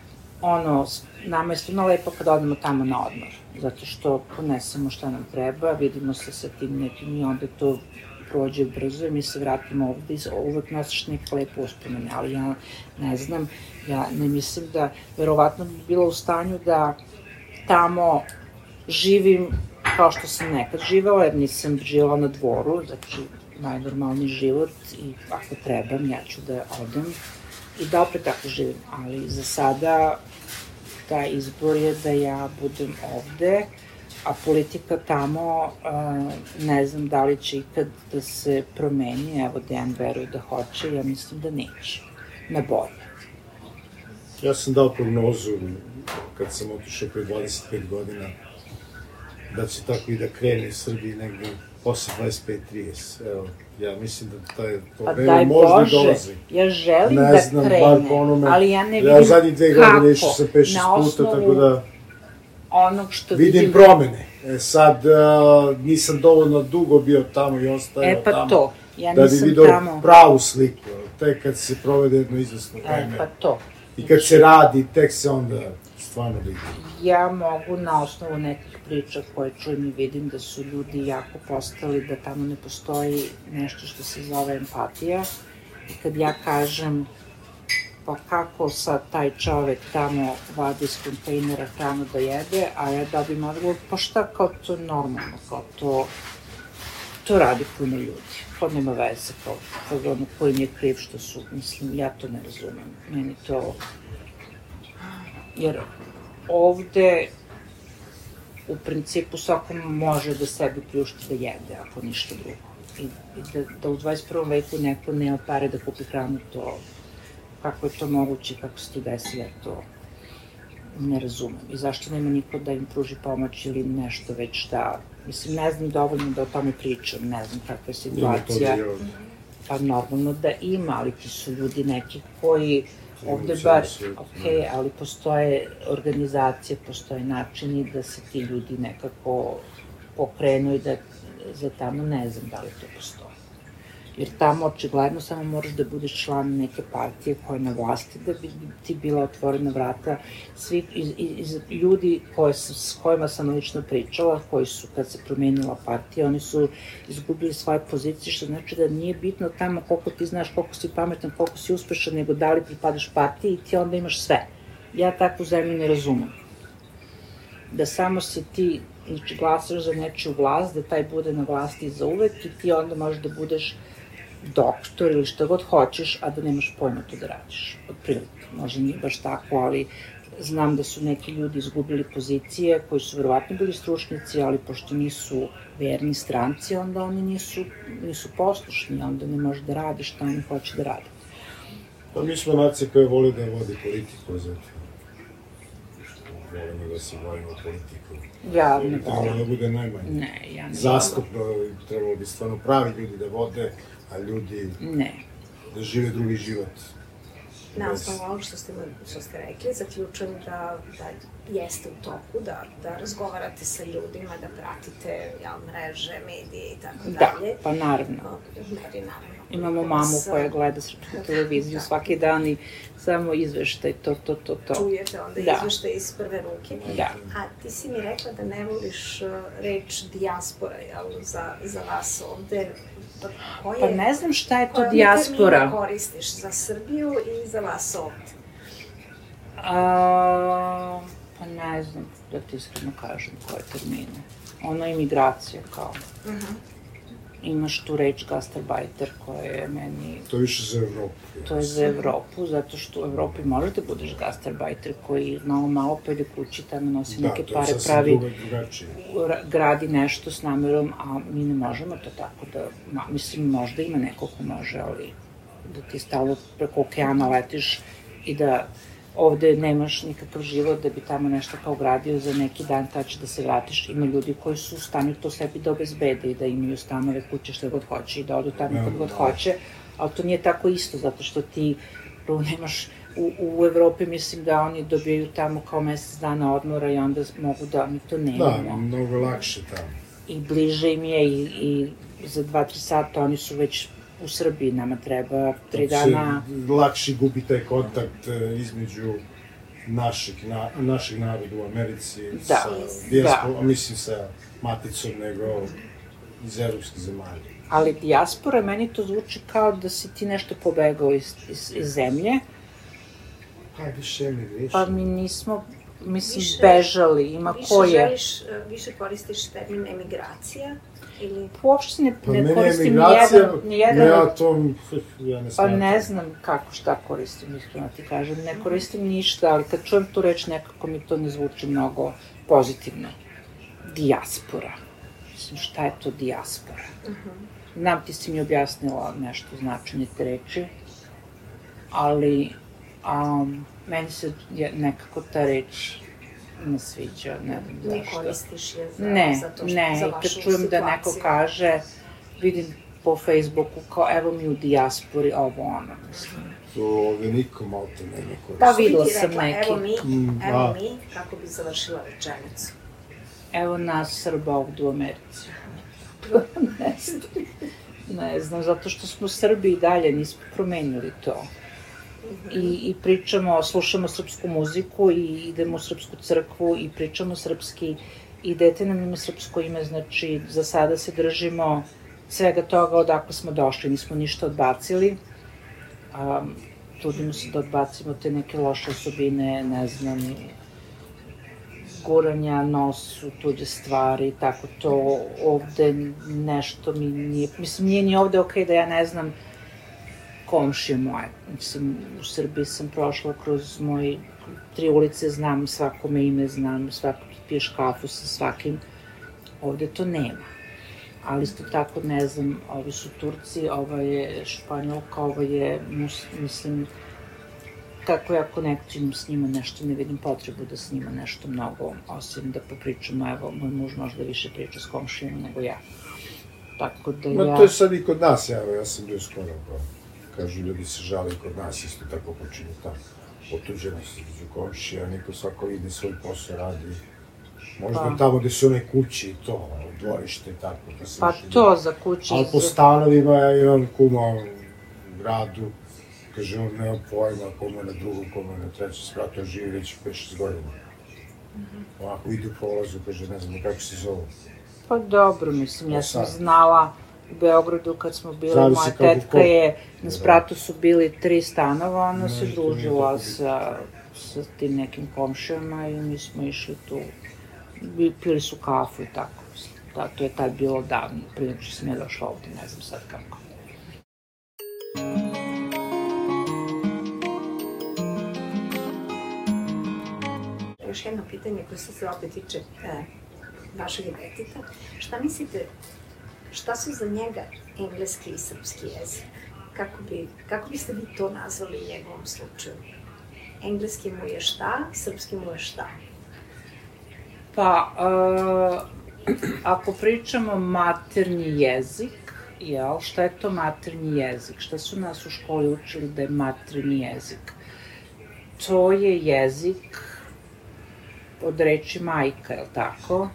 nama je stvarno lepo kad odemo tamo na odmor, zato što ponesemo šta nam treba, vidimo se sa tim nekim i onda to prođe brzo i mi se vratimo ovde i uvek nosiš neke lepe uspomene, ali ja ne znam, ja ne mislim da, verovatno bi bila u stanju da tamo živim kao što sam nekad živela, jer nisam živela na dvoru, znači najnormalniji život i ako trebam ja ću da odem i da opet tako živim, ali za sada taj izbor je da ja budem ovde, a politika tamo ne znam da li će ikad da se promeni, evo Dejan veruje da hoće, ja mislim da neće, na bolje. Ja sam dao prognozu kad sam otišao pre 25 godina da će tako i da krene Srbiji negde posle 25-30. Evo, ja mislim da to vreme možda dolazi. Ja želim da krene, ali ja ne vidim kako. Ja zadnjih 2 godine išao sam 5-6 puta, tako da vidim promene. Sad, nisam dovoljno dugo bio tamo i ostajao tamo da bi vidio pravu sliku. Tek kad se provede jedno izvesno vreme i kad se radi, tek se onda stvarno vidi. Ja mogu na osnovu nekih priča koje čujem i vidim da su ljudi jako postali, da tamo ne postoji nešto što se zove empatija. I kad ja kažem, pa kako sad taj čovek tamo vadi iz kontejnera hranu da jede, a ja dobijem odgovor, pa šta, kao to je normalno, kao to radi puno ljudi, kao nema veze, kao ono koji nije kriv što su, mislim, ja to ne razumem, meni to, jer ovde u principu svako može da sebi priušti da jede, ako ništa drugo. I da u 21. veku neko nema pare da kupi hranu, to kako je to moguće, kako se to desi, ja to ne razumem. I zašto nema niko da im pruži pomoć ili nešto već da... Mislim, ne znam dovoljno da o tome pričam, ne znam kakva je situacija. Pa normalno da ima, ali ti su ljudi neki koji ovde bar... Ok, ali postoje organizacije, postoje načini da se ti ljudi nekako pokrenu i da za tamo ne znam da li to postoji. Jer tamo očigledno samo moraš da budeš član neke partije koja je na vlasti da bi ti bila otvorena vrata. Svi ljudi s kojima sam lično pričala, koji su kad se promenila partija, oni su izgubili svoje pozicije, što znači da nije bitno tamo koliko ti znaš, koliko si pametan, koliko si uspešan, nego da li pripadaš partiji i ti onda imaš sve. Ja takvu zemlju ne razumem. Da samo si ti, znači glasaš za nečiju vlast, da taj bude na vlasti za uvek i ti onda možeš da budeš doktor ili što god hoćeš, a da nemaš pojma to da radiš. Otprilike, možda nije baš tako, ali znam da su neki ljudi izgubili pozicije koji su verovatno bili stručnici, ali pošto nisu verni stranci, onda oni nisu poslušni, onda ne može da radi šta oni hoće da radi. Pa mi smo nacija koja voli da vodi politiku, zato volimo da se bavimo politikom. Ja ne volim. Trebalo da bude najmanje. Ne, ja ne volim. Zastupno, trebalo bi stvarno pravi ljudi da vode, a ljudi da žive drugi život. Na osnovu ovog što ste rekli, zaključujem da jeste u toku, da razgovarate sa ljudima, da pratite mreže, medije i tako dalje. Da, pa naravno. Naravno. Imamo mamu koja gleda srpsku televiziju svaki dan i samo izveštaj, to. Čujete onda izveštaj iz prve ruke. Da. A ti si mi rekla da ne voliš reč dijaspora, jel, za vas ovde? Pa ne znam šta je to dijaspora. Koje termine koristiš za Srbiju i za vas ovde? Pa ne znam da ti iskreno kažem koje termine. Ono je imigracija kao. Imaš tu reč gastarbajter koja je meni... To je više za Evropu. To je za Evropu, zato što u Evropi možeš da budeš gastarbajter koji malo pojede kući, tamo nosi neke pare, pravi, gradi nešto s namerom, a mi ne možemo to tako da... Mislim, možda ima neko ko može, ali da ti stalo preko okeana letiš i da ovde nemaš nikakav život da bi tamo nešto kao gradio za neki dan, tad će da se vratiš. Ima ljudi koji su u stanju to sebi da obezbede i da imaju stanove, kuće, što god hoće i da odu tamo kad god hoće, ali to nije tako isto, zato što ti nemaš, u Evropi mislim da oni dobijaju tamo kao mesec dana odmora i onda mogu da, mi to nemamo. Da, mnogo lakše tamo. I bliže im je i za 2-3 sata oni su već u Srbiji, nama treba 3 dana... Lakše gubi taj kontakt između našeg naroda u Americi sa dijasporom, mislim sa maticom, nego iz evropskih zemalja. Ali dijaspora, meni to zvuči kao da si ti nešto pobegao iz zemlje. Pa više emigriš. Pa mi nismo, mislim, bežali, ima ko je... Više koristiš termin emigracija? Uopšte ne koristim nijedan... Ja ne Pa ne znam šta koristim, iskreno ti kažem. Ne koristim ništa, ali kad čujem tu reč nekako mi to ne zvuči mnogo pozitivno. Dijaspora. Mislim, šta je to dijaspora? Znam, ti si mi objasnila nešto značenje te reči, ali meni se nekako ta reč ne sviđa, ne znam zašto. Ne koristiš je za vašu situaciju? Ne, kad čujem da neko kaže, vidim po Facebooku kao evo mi u dijaspori, ovo ono, mislim. To ovde niko malo to ne koristi. Pa videla sam neki. Evo mi, kako bi završila rečenicu? Evo nas Srba ovde u Americi. Ne znam, zato što smo Srbi i dalje, nismo promenili to. I pričamo, slušamo srpsku muziku i idemo u srpsku crkvu i pričamo srpski i dete nam ima srpsko ime, znači za sada se držimo svega toga odakle smo došli, nismo ništa odbacili. Trudimo se da odbacimo te neke loše osobine, ne znam, guranja nos u tuđe stvari, tako to ovde nešto mi nije, mislim nije ni ovde okej da ja ne znam komšije moje. Mislim, u Srbiji sam prošla kroz moje 3 ulice, znam svakome ime, znam svako piješ kafu sa svakim. Ovde to nema. ali isto tako, ne znam, ovi su Turci, ova je Španjolka, ova je, mislim, kako ja konektujem s njima nešto, ne vidim potrebu da s njima nešto mnogo, osim da popričamo, evo, moj muž možda više priča s komšijama nego ja. Tako da ja... To je sad i kod nas, evo, ja sam bio skoro, pa kažu ljudi se žali kod nas, isto tako počinje ta otuđenost između komšija, niko svako ide svoj posao, radi. Možda tamo gde su one kući i to, dvorište i tako. Pa to za kući... Ali po stanovima ja imam kuma u gradu, kaže on nema pojma, kome na drugom, kome na trećem spratu, on živi već 5-6 godina. Ovako ide u prolazu, kaže ne znam kako se zove. Pa dobro, mislim, ja sam znala u Beogradu kad smo bili, moja tetka je, na spratu su bili 3 stanova, ona se družila sa tim nekim komšijama i mi smo išli tu, pili su kafu i tako. Da, to je tad bilo davno, prije nego što sam ja došla ovde, ne znam sad kako. Još jedno pitanje koje se opet tiče vašeg deteta. Šta mislite, šta su za njega engleski i srpski jezik? Kako biste vi to nazvali u njegovom slučaju? Engleski mu je šta, srpski mu je šta? Pa, ako pričamo maternji jezik, jel, šta je to maternji jezik? Šta su nas u školi učili da je maternji jezik? To je jezik od reči majka, je li tako?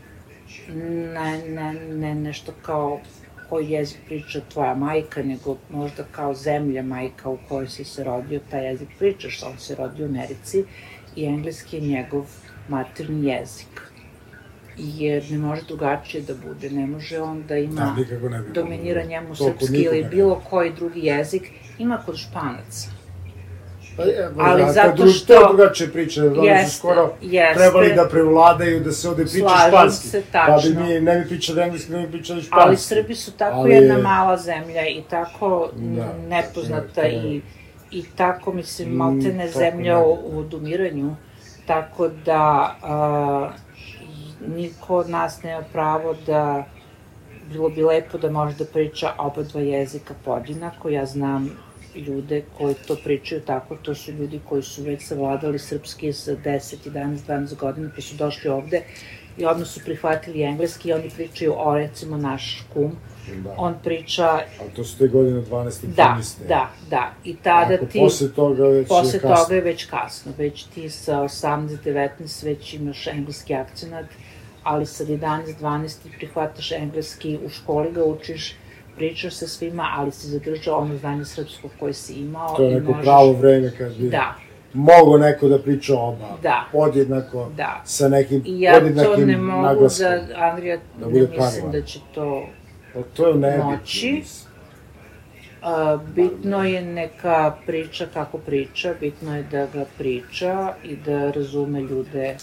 Ne nešto kao koji jezik priča tvoja majka, nego možda kao zemlja majka u kojoj si se rodio, taj jezik pričaš, on se rodio u Americi i engleski je njegov maternji jezik. Jer ne može drugačije da bude, ne može on da ima, dominira njemu srpski ili bilo koji drugi jezik, ima kod Španaca. Ali zato što... To je drugačije priče, oni su skoro trebali da prevladaju, da se ovde priča španski. Slažem se, tačno. Pa bi mi ne bi pričali engleski, ne bi pričali španski. Ali Srbi su tako jedna mala zemlja i tako nepoznata i tako, mislim, maltene zemlja u odumiranju. Tako da niko od nas nema pravo da, bilo bi lepo da može da priča oba dva jezika podjednako. Ja znam ljude koji to pričaju tako, to su ljudi koji su već savladali srpski sa 10, 11, 12 godina, pa su došli ovde i odmah su prihvatili engleski i oni pričaju o, recimo, naš kum, on priča... Ali to su te godine 12 i 15. Da. I tada ti... Posle toga već je kasno. Posle toga je već kasno. Već ti sa 18, 19 već imaš engleski akcenat, ali sa 11, 12 ti prihvataš engleski, u školi ga učiš, pričaš sa svima, ali si zadržao ono znanje srpskog koje si imao. To je neko pravo vreme kad bi mogo neko da priča oba, podjednako, sa nekim podjednakim naglaskom. I ja to ne mogu da, Andrija, ne mislim da će to moći. Bitno je neka priča kako priča, bitno je da ga priča i da razume ljude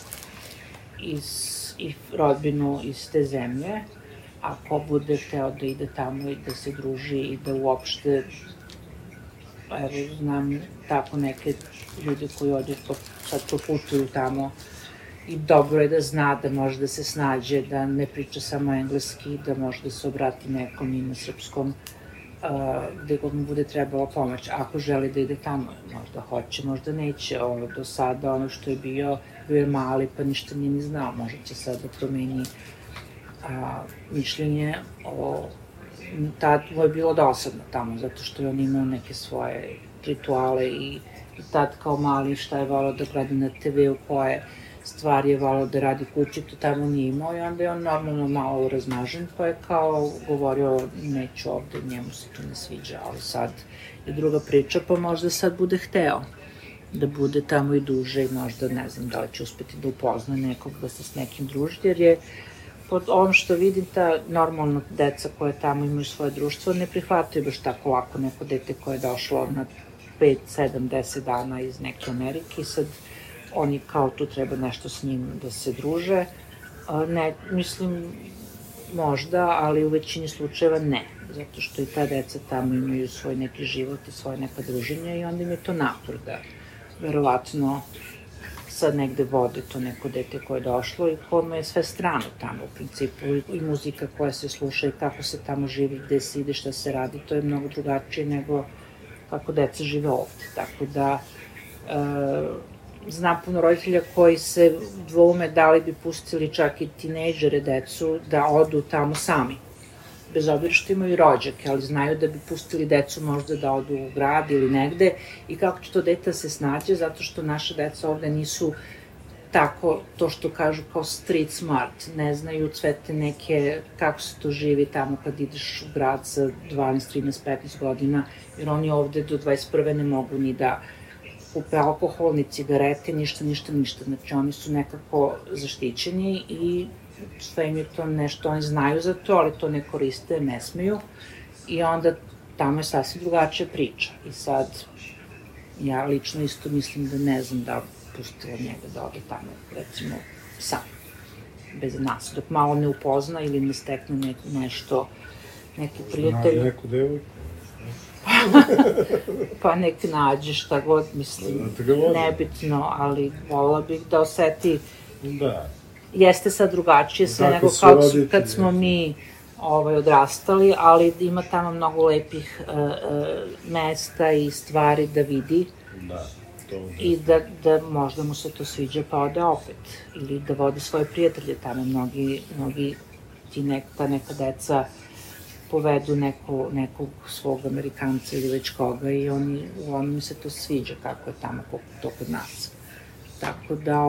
i rodbinu iz te zemlje. Ako bude hteo da ide tamo i da se druži i da uopšte, evo, znam tako neke ljude koji ođe sad putuju tamo i dobro je da zna da može da se snađe, da ne priča samo engleski, da može da se obrati nekom i na srpskom, gde god mu bude trebala pomoć. Ako želi da ide tamo, možda hoće, možda neće. Do sada ono što je bio je mali pa ništa nije ni znao, možda će sad da promeni mišljenje o... Tad mu je bilo dosadno tamo, zato što je on imao neke svoje rituale i tad kao mali šta je volao da gleda na TV-u, koje stvari je volao da radi kući, to tamo nije imao i onda je on normalno malo razmažen, pa je kao govorio neću ovde, njemu se to ne sviđa, ali sad je druga priča, pa možda sad bude hteo da bude tamo i duže i možda ne znam da li će uspeti da upozna nekog, da se s nekim druži, jer je pod ono što vidim, ta normalna deca koja tamo imaju svoje društvo ne prihvataju baš tako lako neko dete koje je došlo na 5, 7, 10 dana iz neke Amerike i sad oni kao tu treba nešto s njim da se druže. Ne, mislim, možda, ali u većini slučajeva ne, zato što i ta deca tamo imaju svoj neki život i svoje neka druženja i onda im je to napor da verovatno sad negde vode to neko dete koje je došlo i kome je sve strano tamo u principu i muzika koja se sluša i kako se tamo živi, gde se ide, šta se radi, to je mnogo drugačije nego kako deca žive ovde. Tako da znam puno roditelja koji se dvoume da li bi pustili čak i tinejdžere decu da odu tamo sami. Bez obzira što imaju rođake, ali znaju da bi pustili decu možda da odu u grad ili negde i kako će to dete se snađe, zato što naša deca ovde nisu tako, to što kažu kao street smart, ne znaju sve te neke, kako se to živi tamo kad ideš u grad sa 12, 13, 15 godina, jer oni ovde do 21. ne mogu ni da kupe alkohol, ni cigarete, ništa. Znači oni su nekako zaštićeni i sve im je to nešto, oni znaju za to, ali to ne koriste, ne smeju. I onda tamo je sasvim drugačija priča. I sad, ja lično isto mislim da ne znam da pustila njega da ode tamo, recimo, sam, bez nas. Dok malo ne upozna ili ne stekne nešto, neki prijatelj. Nađe neku devojku. Pa nek nađe šta god, mislim, nebitno, ali volila bih da oseti. Da. Jeste sad drugačije sve nego kad smo mi odrastali, ali ima tamo mnogo lepih mesta i stvari da vidi. Da. I da možda mu se to sviđa pa ode opet. Ili da vodi svoje prijatelje tamo. Mnogi ta neka deca povedu nekog svog Amerikanca ili već koga i uglavnom mi se to sviđa kako je tamo to kod nas. Tako da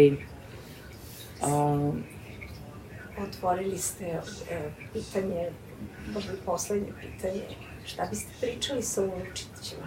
otvorili ste pitanje, možda i poslednje pitanje, šta biste pričali sa unučićima?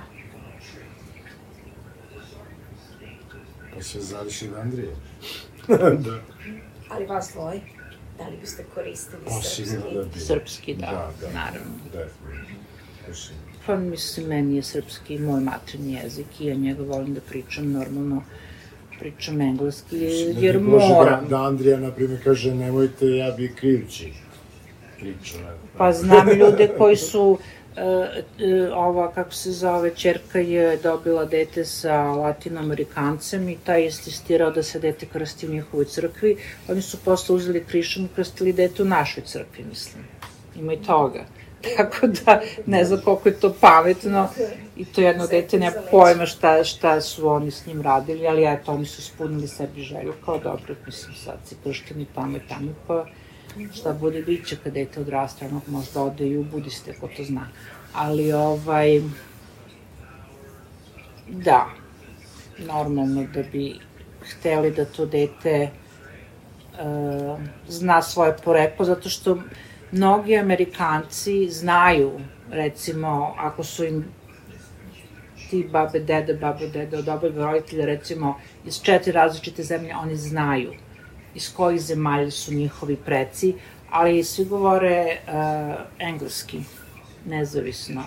Pa se zavisi od Andrije. Da. Ali vas dvoje, da li biste koristili srpski? Srpski, da, naravno. Definitivno. Pa mislim, meni je srpski moj maternji jezik i ja njega volim da pričam normalno. Pričam engleski, jer moram. Da Andrija, na primjer, kaže, nemojte, ja bi krivći. Pa znam ljude koji su, kako se zove, ćerka je dobila dete sa Latinoamerikancem i taj je insistirao da se dete krsti u njihovoj crkvi. Oni su posle uzeli krišan i krstili dete u našoj crkvi, mislim. Ima i toga. Tako da, ne znam koliko je to pametno i to jedno dete nema pojma šta su oni s njim radili, ali eto, oni su ispunili sebi želju, kao dobro, mislim, sad si kršteni tamo i tamo, pa šta bude biće kad dete odrasta, ono možda ode i u budiste, ko to zna. Ali, da, normalno da bi hteli da to dete zna svoje poreklo, zato što mnogi Amerikanci znaju, recimo, ako su im ti babe, dede od oba roditelja, recimo, iz 4 različite zemlje, oni znaju iz kojih zemalja su njihovi preci, ali svi govore engleski, nezavisno.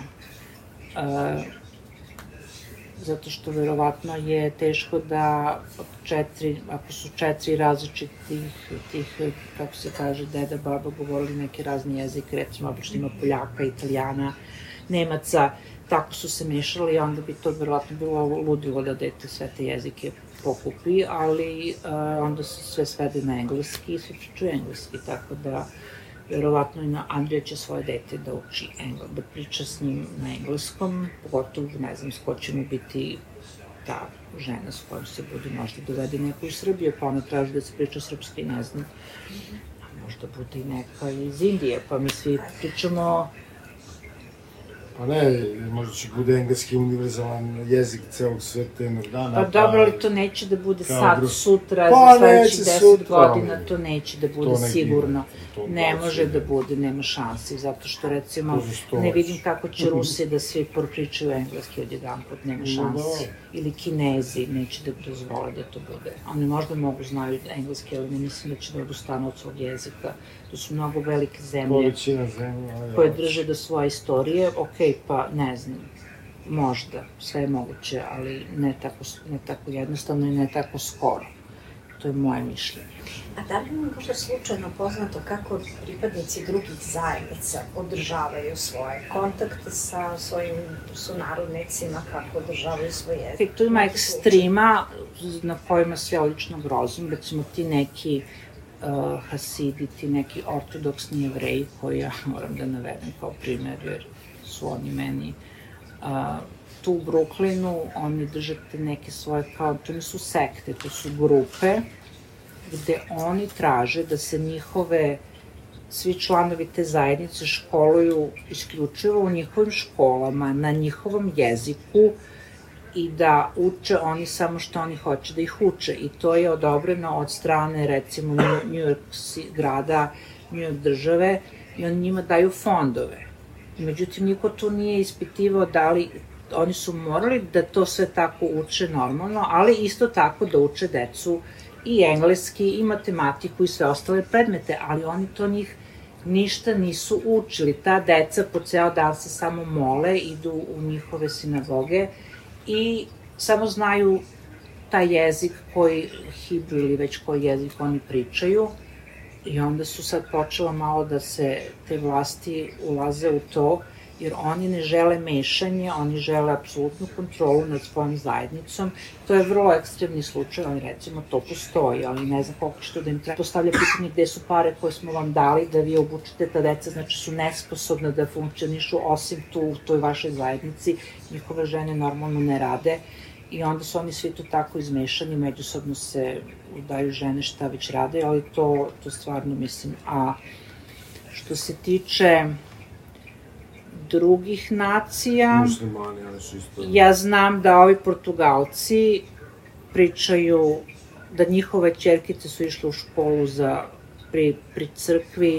Zato što verovatno je teško da od 4, ako su 4 različitih, kako se kaže, deda, baba govorili neki razni jezik, recimo obično ima Poljaka, Italijana, Nemaca, tako su se mešali i onda bi to verovatno bilo ludilo da dete sve te jezike pokupi, ali onda se sve svede na engleski i svi pričaju engleski, tako da verovatno i Andrija će svoje dete da uči da priča s njim na engleskom, pogotovo, ne znam, s ko će mu biti ta žena s kojom se bude možda dovede neko iz Srbije, pa ona traži da se priča srpski, ne znam, a možda bude i neka iz Indije, pa mi svi pričamo. Pa ne, možda će bude engleski univerzalan jezik celog sveta jednog dana. Pa dobro, ali to neće da bude sad, sutra, za sledećih 10 godina, to neće da bude sigurno. Ne može da bude, nema šansi, zato što recimo ne vidim kako će Rusi da svi pričaju engleski odjedanput, nema šansi. Ili Kinezi neće da dozvole da to bude. Oni možda mogu znaju engleski, ali ne mislim da će da odustanu od svog jezika. To su mnogo velike zemlje koje drže do svoje istorije. Okej, pa ne znam, možda, sve je moguće, ali ne tako jednostavno i ne tako skoro. To je moje mišljenje. A da li vam možda slučajno poznato kako pripadnici drugih zajednica održavaju svoje kontakte sa svojim sunarodnicima, kako održavaju svoj jezik? Tu ima ekstrema na kojima se ja odlično grozim, recimo ti neki Hasidi, ti neki ortodoksni Jevreji, koji ja moram da navedem kao primer, jer su oni meni tu u Brooklynu, oni drže te neke svoje, kao, to nisu sekte, to su grupe, gde oni traže da se njihove, svi članovi te zajednice školuju isključivo u njihovim školama, na njihovom jeziku i da uče oni samo što oni hoće da ih uče. I to je odobreno od strane, recimo, New York grada, New York države, i oni njima daju fondove. Međutim, niko tu nije ispitivao da li, oni su morali da to sve tako uče normalno, ali isto tako da uče decu i engleski, i matematiku, i sve ostale predmete, ali oni to njih ništa nisu učili. Ta deca po ceo dan se samo mole, idu u njihove sinagoge i samo znaju taj jezik koji Hibru ili već koji jezik oni pričaju. I onda su sad počela malo da se te vlasti ulaze u to, jer oni ne žele mešanje, oni žele apsolutnu kontrolu nad svojom zajednicom. To je vrlo ekstremni slučaj, ali recimo to postoji, ali ne znam koliko što da im treba. Postavlja pitanje gde su pare koje smo vam dali da vi obučite ta deca, znači su nesposobna da funkcionišu osim tu u toj vašoj zajednici, njihove žene normalno ne rade i onda su oni svi tu tako izmešani, međusobno se udaju žene šta već rade, ali to stvarno mislim. A što se tiče drugih nacija, muslimani, ali su isto... Ja znam da ovi Portugalci pričaju da njihove ćerkice su išle u školu pri crkvi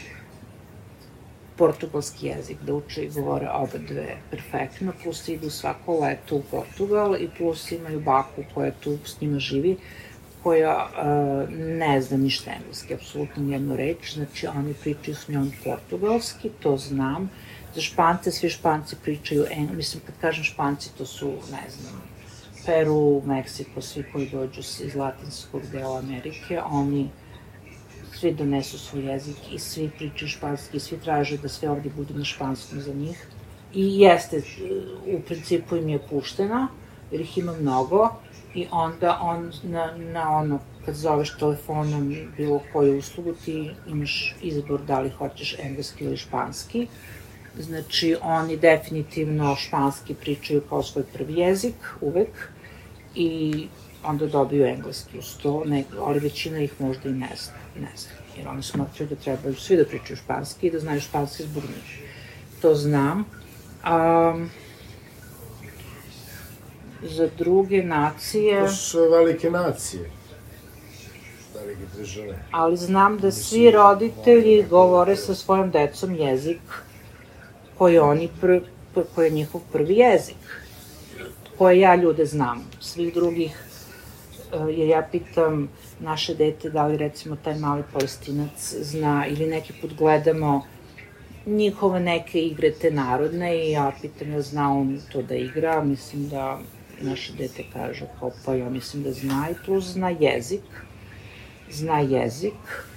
portugalski jezik, da uče i govore oba dve perfektno, plus idu svako leto u Portugal i plus imaju baku koja tu s njima živi, koja ne zna ništa engleski, apsolutno nijednu reč, znači oni pričaju s njom portugalski, to znam. Za Špance, svi Španci pričaju engleski, mislim kad kažem Španci to su, ne znam, Peru, Meksiko, svi koji dođu iz latinskog dela Amerike, oni svi donesu svoj jezik i svi pričaju španski i svi traže da sve ovdje bude na španskom za njih. I jeste, u principu im je pušteno, jer ih ima mnogo, i onda on, na ono, kad zoveš telefonom bilo koju uslugu, ti imaš izbor da li hoćeš engleski ili španski. Znači, oni definitivno španski pričaju kao svoj prvi jezik, uvek, i onda dobiju engleski uz to, ali većina ih možda i ne zna, jer oni smatraju da trebaju svi da pričaju španski i da znaju španski zbog njih. To znam. Za druge nacije... To su velike nacije, velike države. Ali znam da svi roditelji govore sa svojom decom jezik koji je njihov prvi jezik, koje ja ljude znam, svih drugih, jer ja pitam naše dete da li recimo taj mali Palestinac zna, ili neki put gledamo njihove neke igre te narodne i ja pitam ja zna on to da igra, mislim da naše dete kaže kao pa ja mislim da zna i plus zna jezik.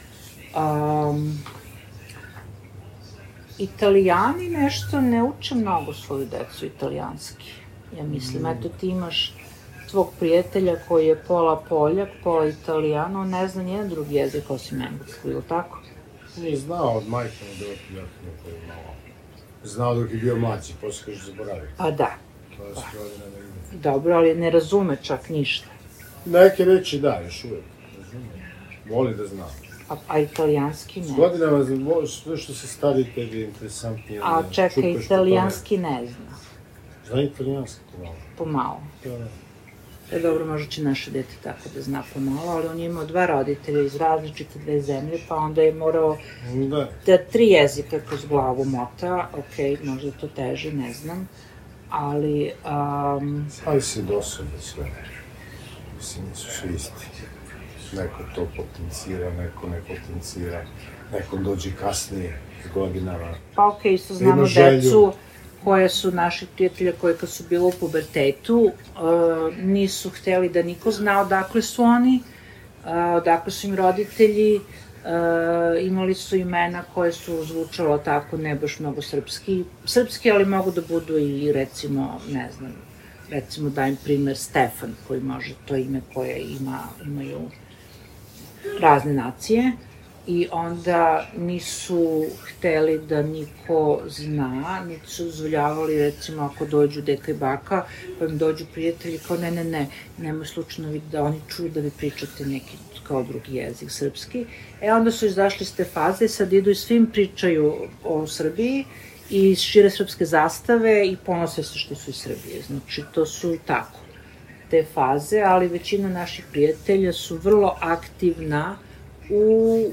Italijani nešto ne uče mnogo svoju decu italijanski. Ja mislim, eto ti imaš tvog prijatelja koji je pola Poljak, pola Italijan, on ne zna nijedan drugi jezik osim engleskog, ili tako? Nije znao od majke na malo. Znao dok je bio mlađi, posle kaže zaboravio. A da. 20 godina da ide. Dobro, ali ne razume čak ništa. Neke reči da, još uvek. Razume. Voli da zna. A italijanski ne. S godinama, sve što se stari tebi je interesantnije. A čekaj, italijanski ne zna. Zna italijanski pomalo. Pomalo. Da. Dobro, možda će naše dete tako da zna pomalo, ali on je imao 2 roditelja iz različite 2 zemlje, pa onda je morao da 3 jezika kroz glavu mota, okej, možda je to teže, ne znam, ali... Ali se dosada sve. Mislim, nisu svi isti. Neko to potencira, neko ne potencira, nekom dođe kasnije, s godinama. Pa okej, isto znamo decu koje su naših prijatelja, koje kad su bilo u pubertetu, nisu hteli da niko zna odakle su oni, odakle su im roditelji, imali su imena koje su zvučalo tako, ne baš mnogo srpski, ali mogu da budu i recimo, ne znam, recimo dajem primer Stefan, koji može to ime koje imaju razne nacije, i onda nisu hteli da niko zna, niti su dozvoljavali, recimo, ako dođu deka i baka, pa im dođu prijatelji, kao ne, nemoj slučajno da oni čuju da vi pričate neki kao drugi jezik, srpski. Onda su izašli iz te faze, sad idu i svim pričaju o Srbiji i šire srpske zastave i ponose se što su iz Srbije. Znači, to su tako te faze, ali većina naših prijatelja su vrlo aktivna u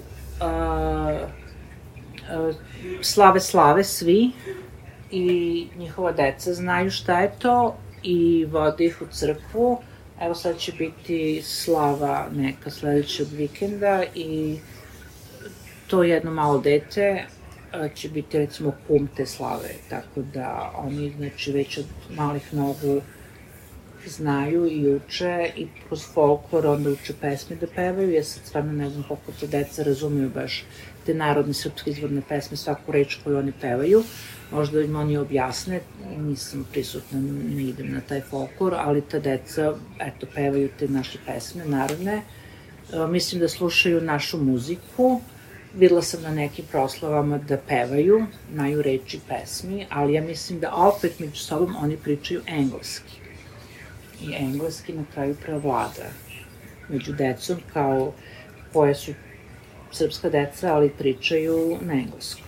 slave svi, i njihova deca znaju šta je to i vode ih u crkvu. Evo sad će biti slava neka sledećeg vikenda i to jedno malo dete će biti recimo kum te slave, tako da oni znači već od malih nogu znaju i uče i kroz folklor onda uče pesme da pevaju. Ja sad stvarno ne znam koliko te deca razumiju baš te narodne srpske izvorne pesme, svaku reč koju oni pevaju. Možda im oni objasne, nisam prisutna, ne idem na taj folklor, ali ta deca, eto, pevaju te naše pesme narodne. Mislim da slušaju našu muziku. Videla sam na nekim proslavama da pevaju, znaju reči pesmi, ali ja mislim da opet među sobom oni pričaju engleski. I engleski na kraju prevlada među decom, kao koje su srpska deca, ali pričaju na engleskom.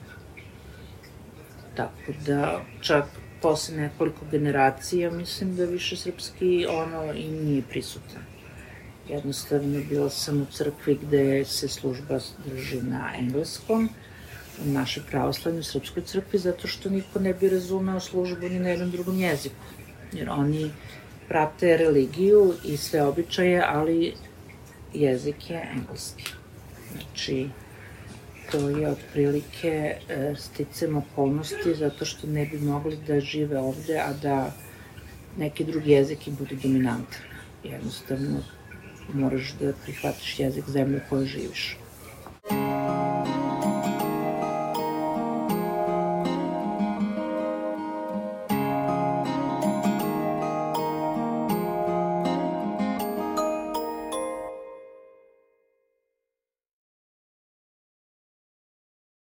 Tako da, čak posle nekoliko generacija, mislim da više srpski i nije prisutan. Jednostavno, bila sam u crkvi gde se služba drži na engleskom, u našoj pravoslavnoj srpskoj crkvi, zato što niko ne bi razumeo službu ni na jednom drugom jeziku. Jer oni prate religiju i sve običaje, ali jezik je engleski. Znači, to je otprilike sticam okolnosti zato što ne bi mogli da žive ovde, a da neki drugi jezik i bude dominantan. Jednostavno, moraš da prihvatiš jezik zemlje u kojoj živiš.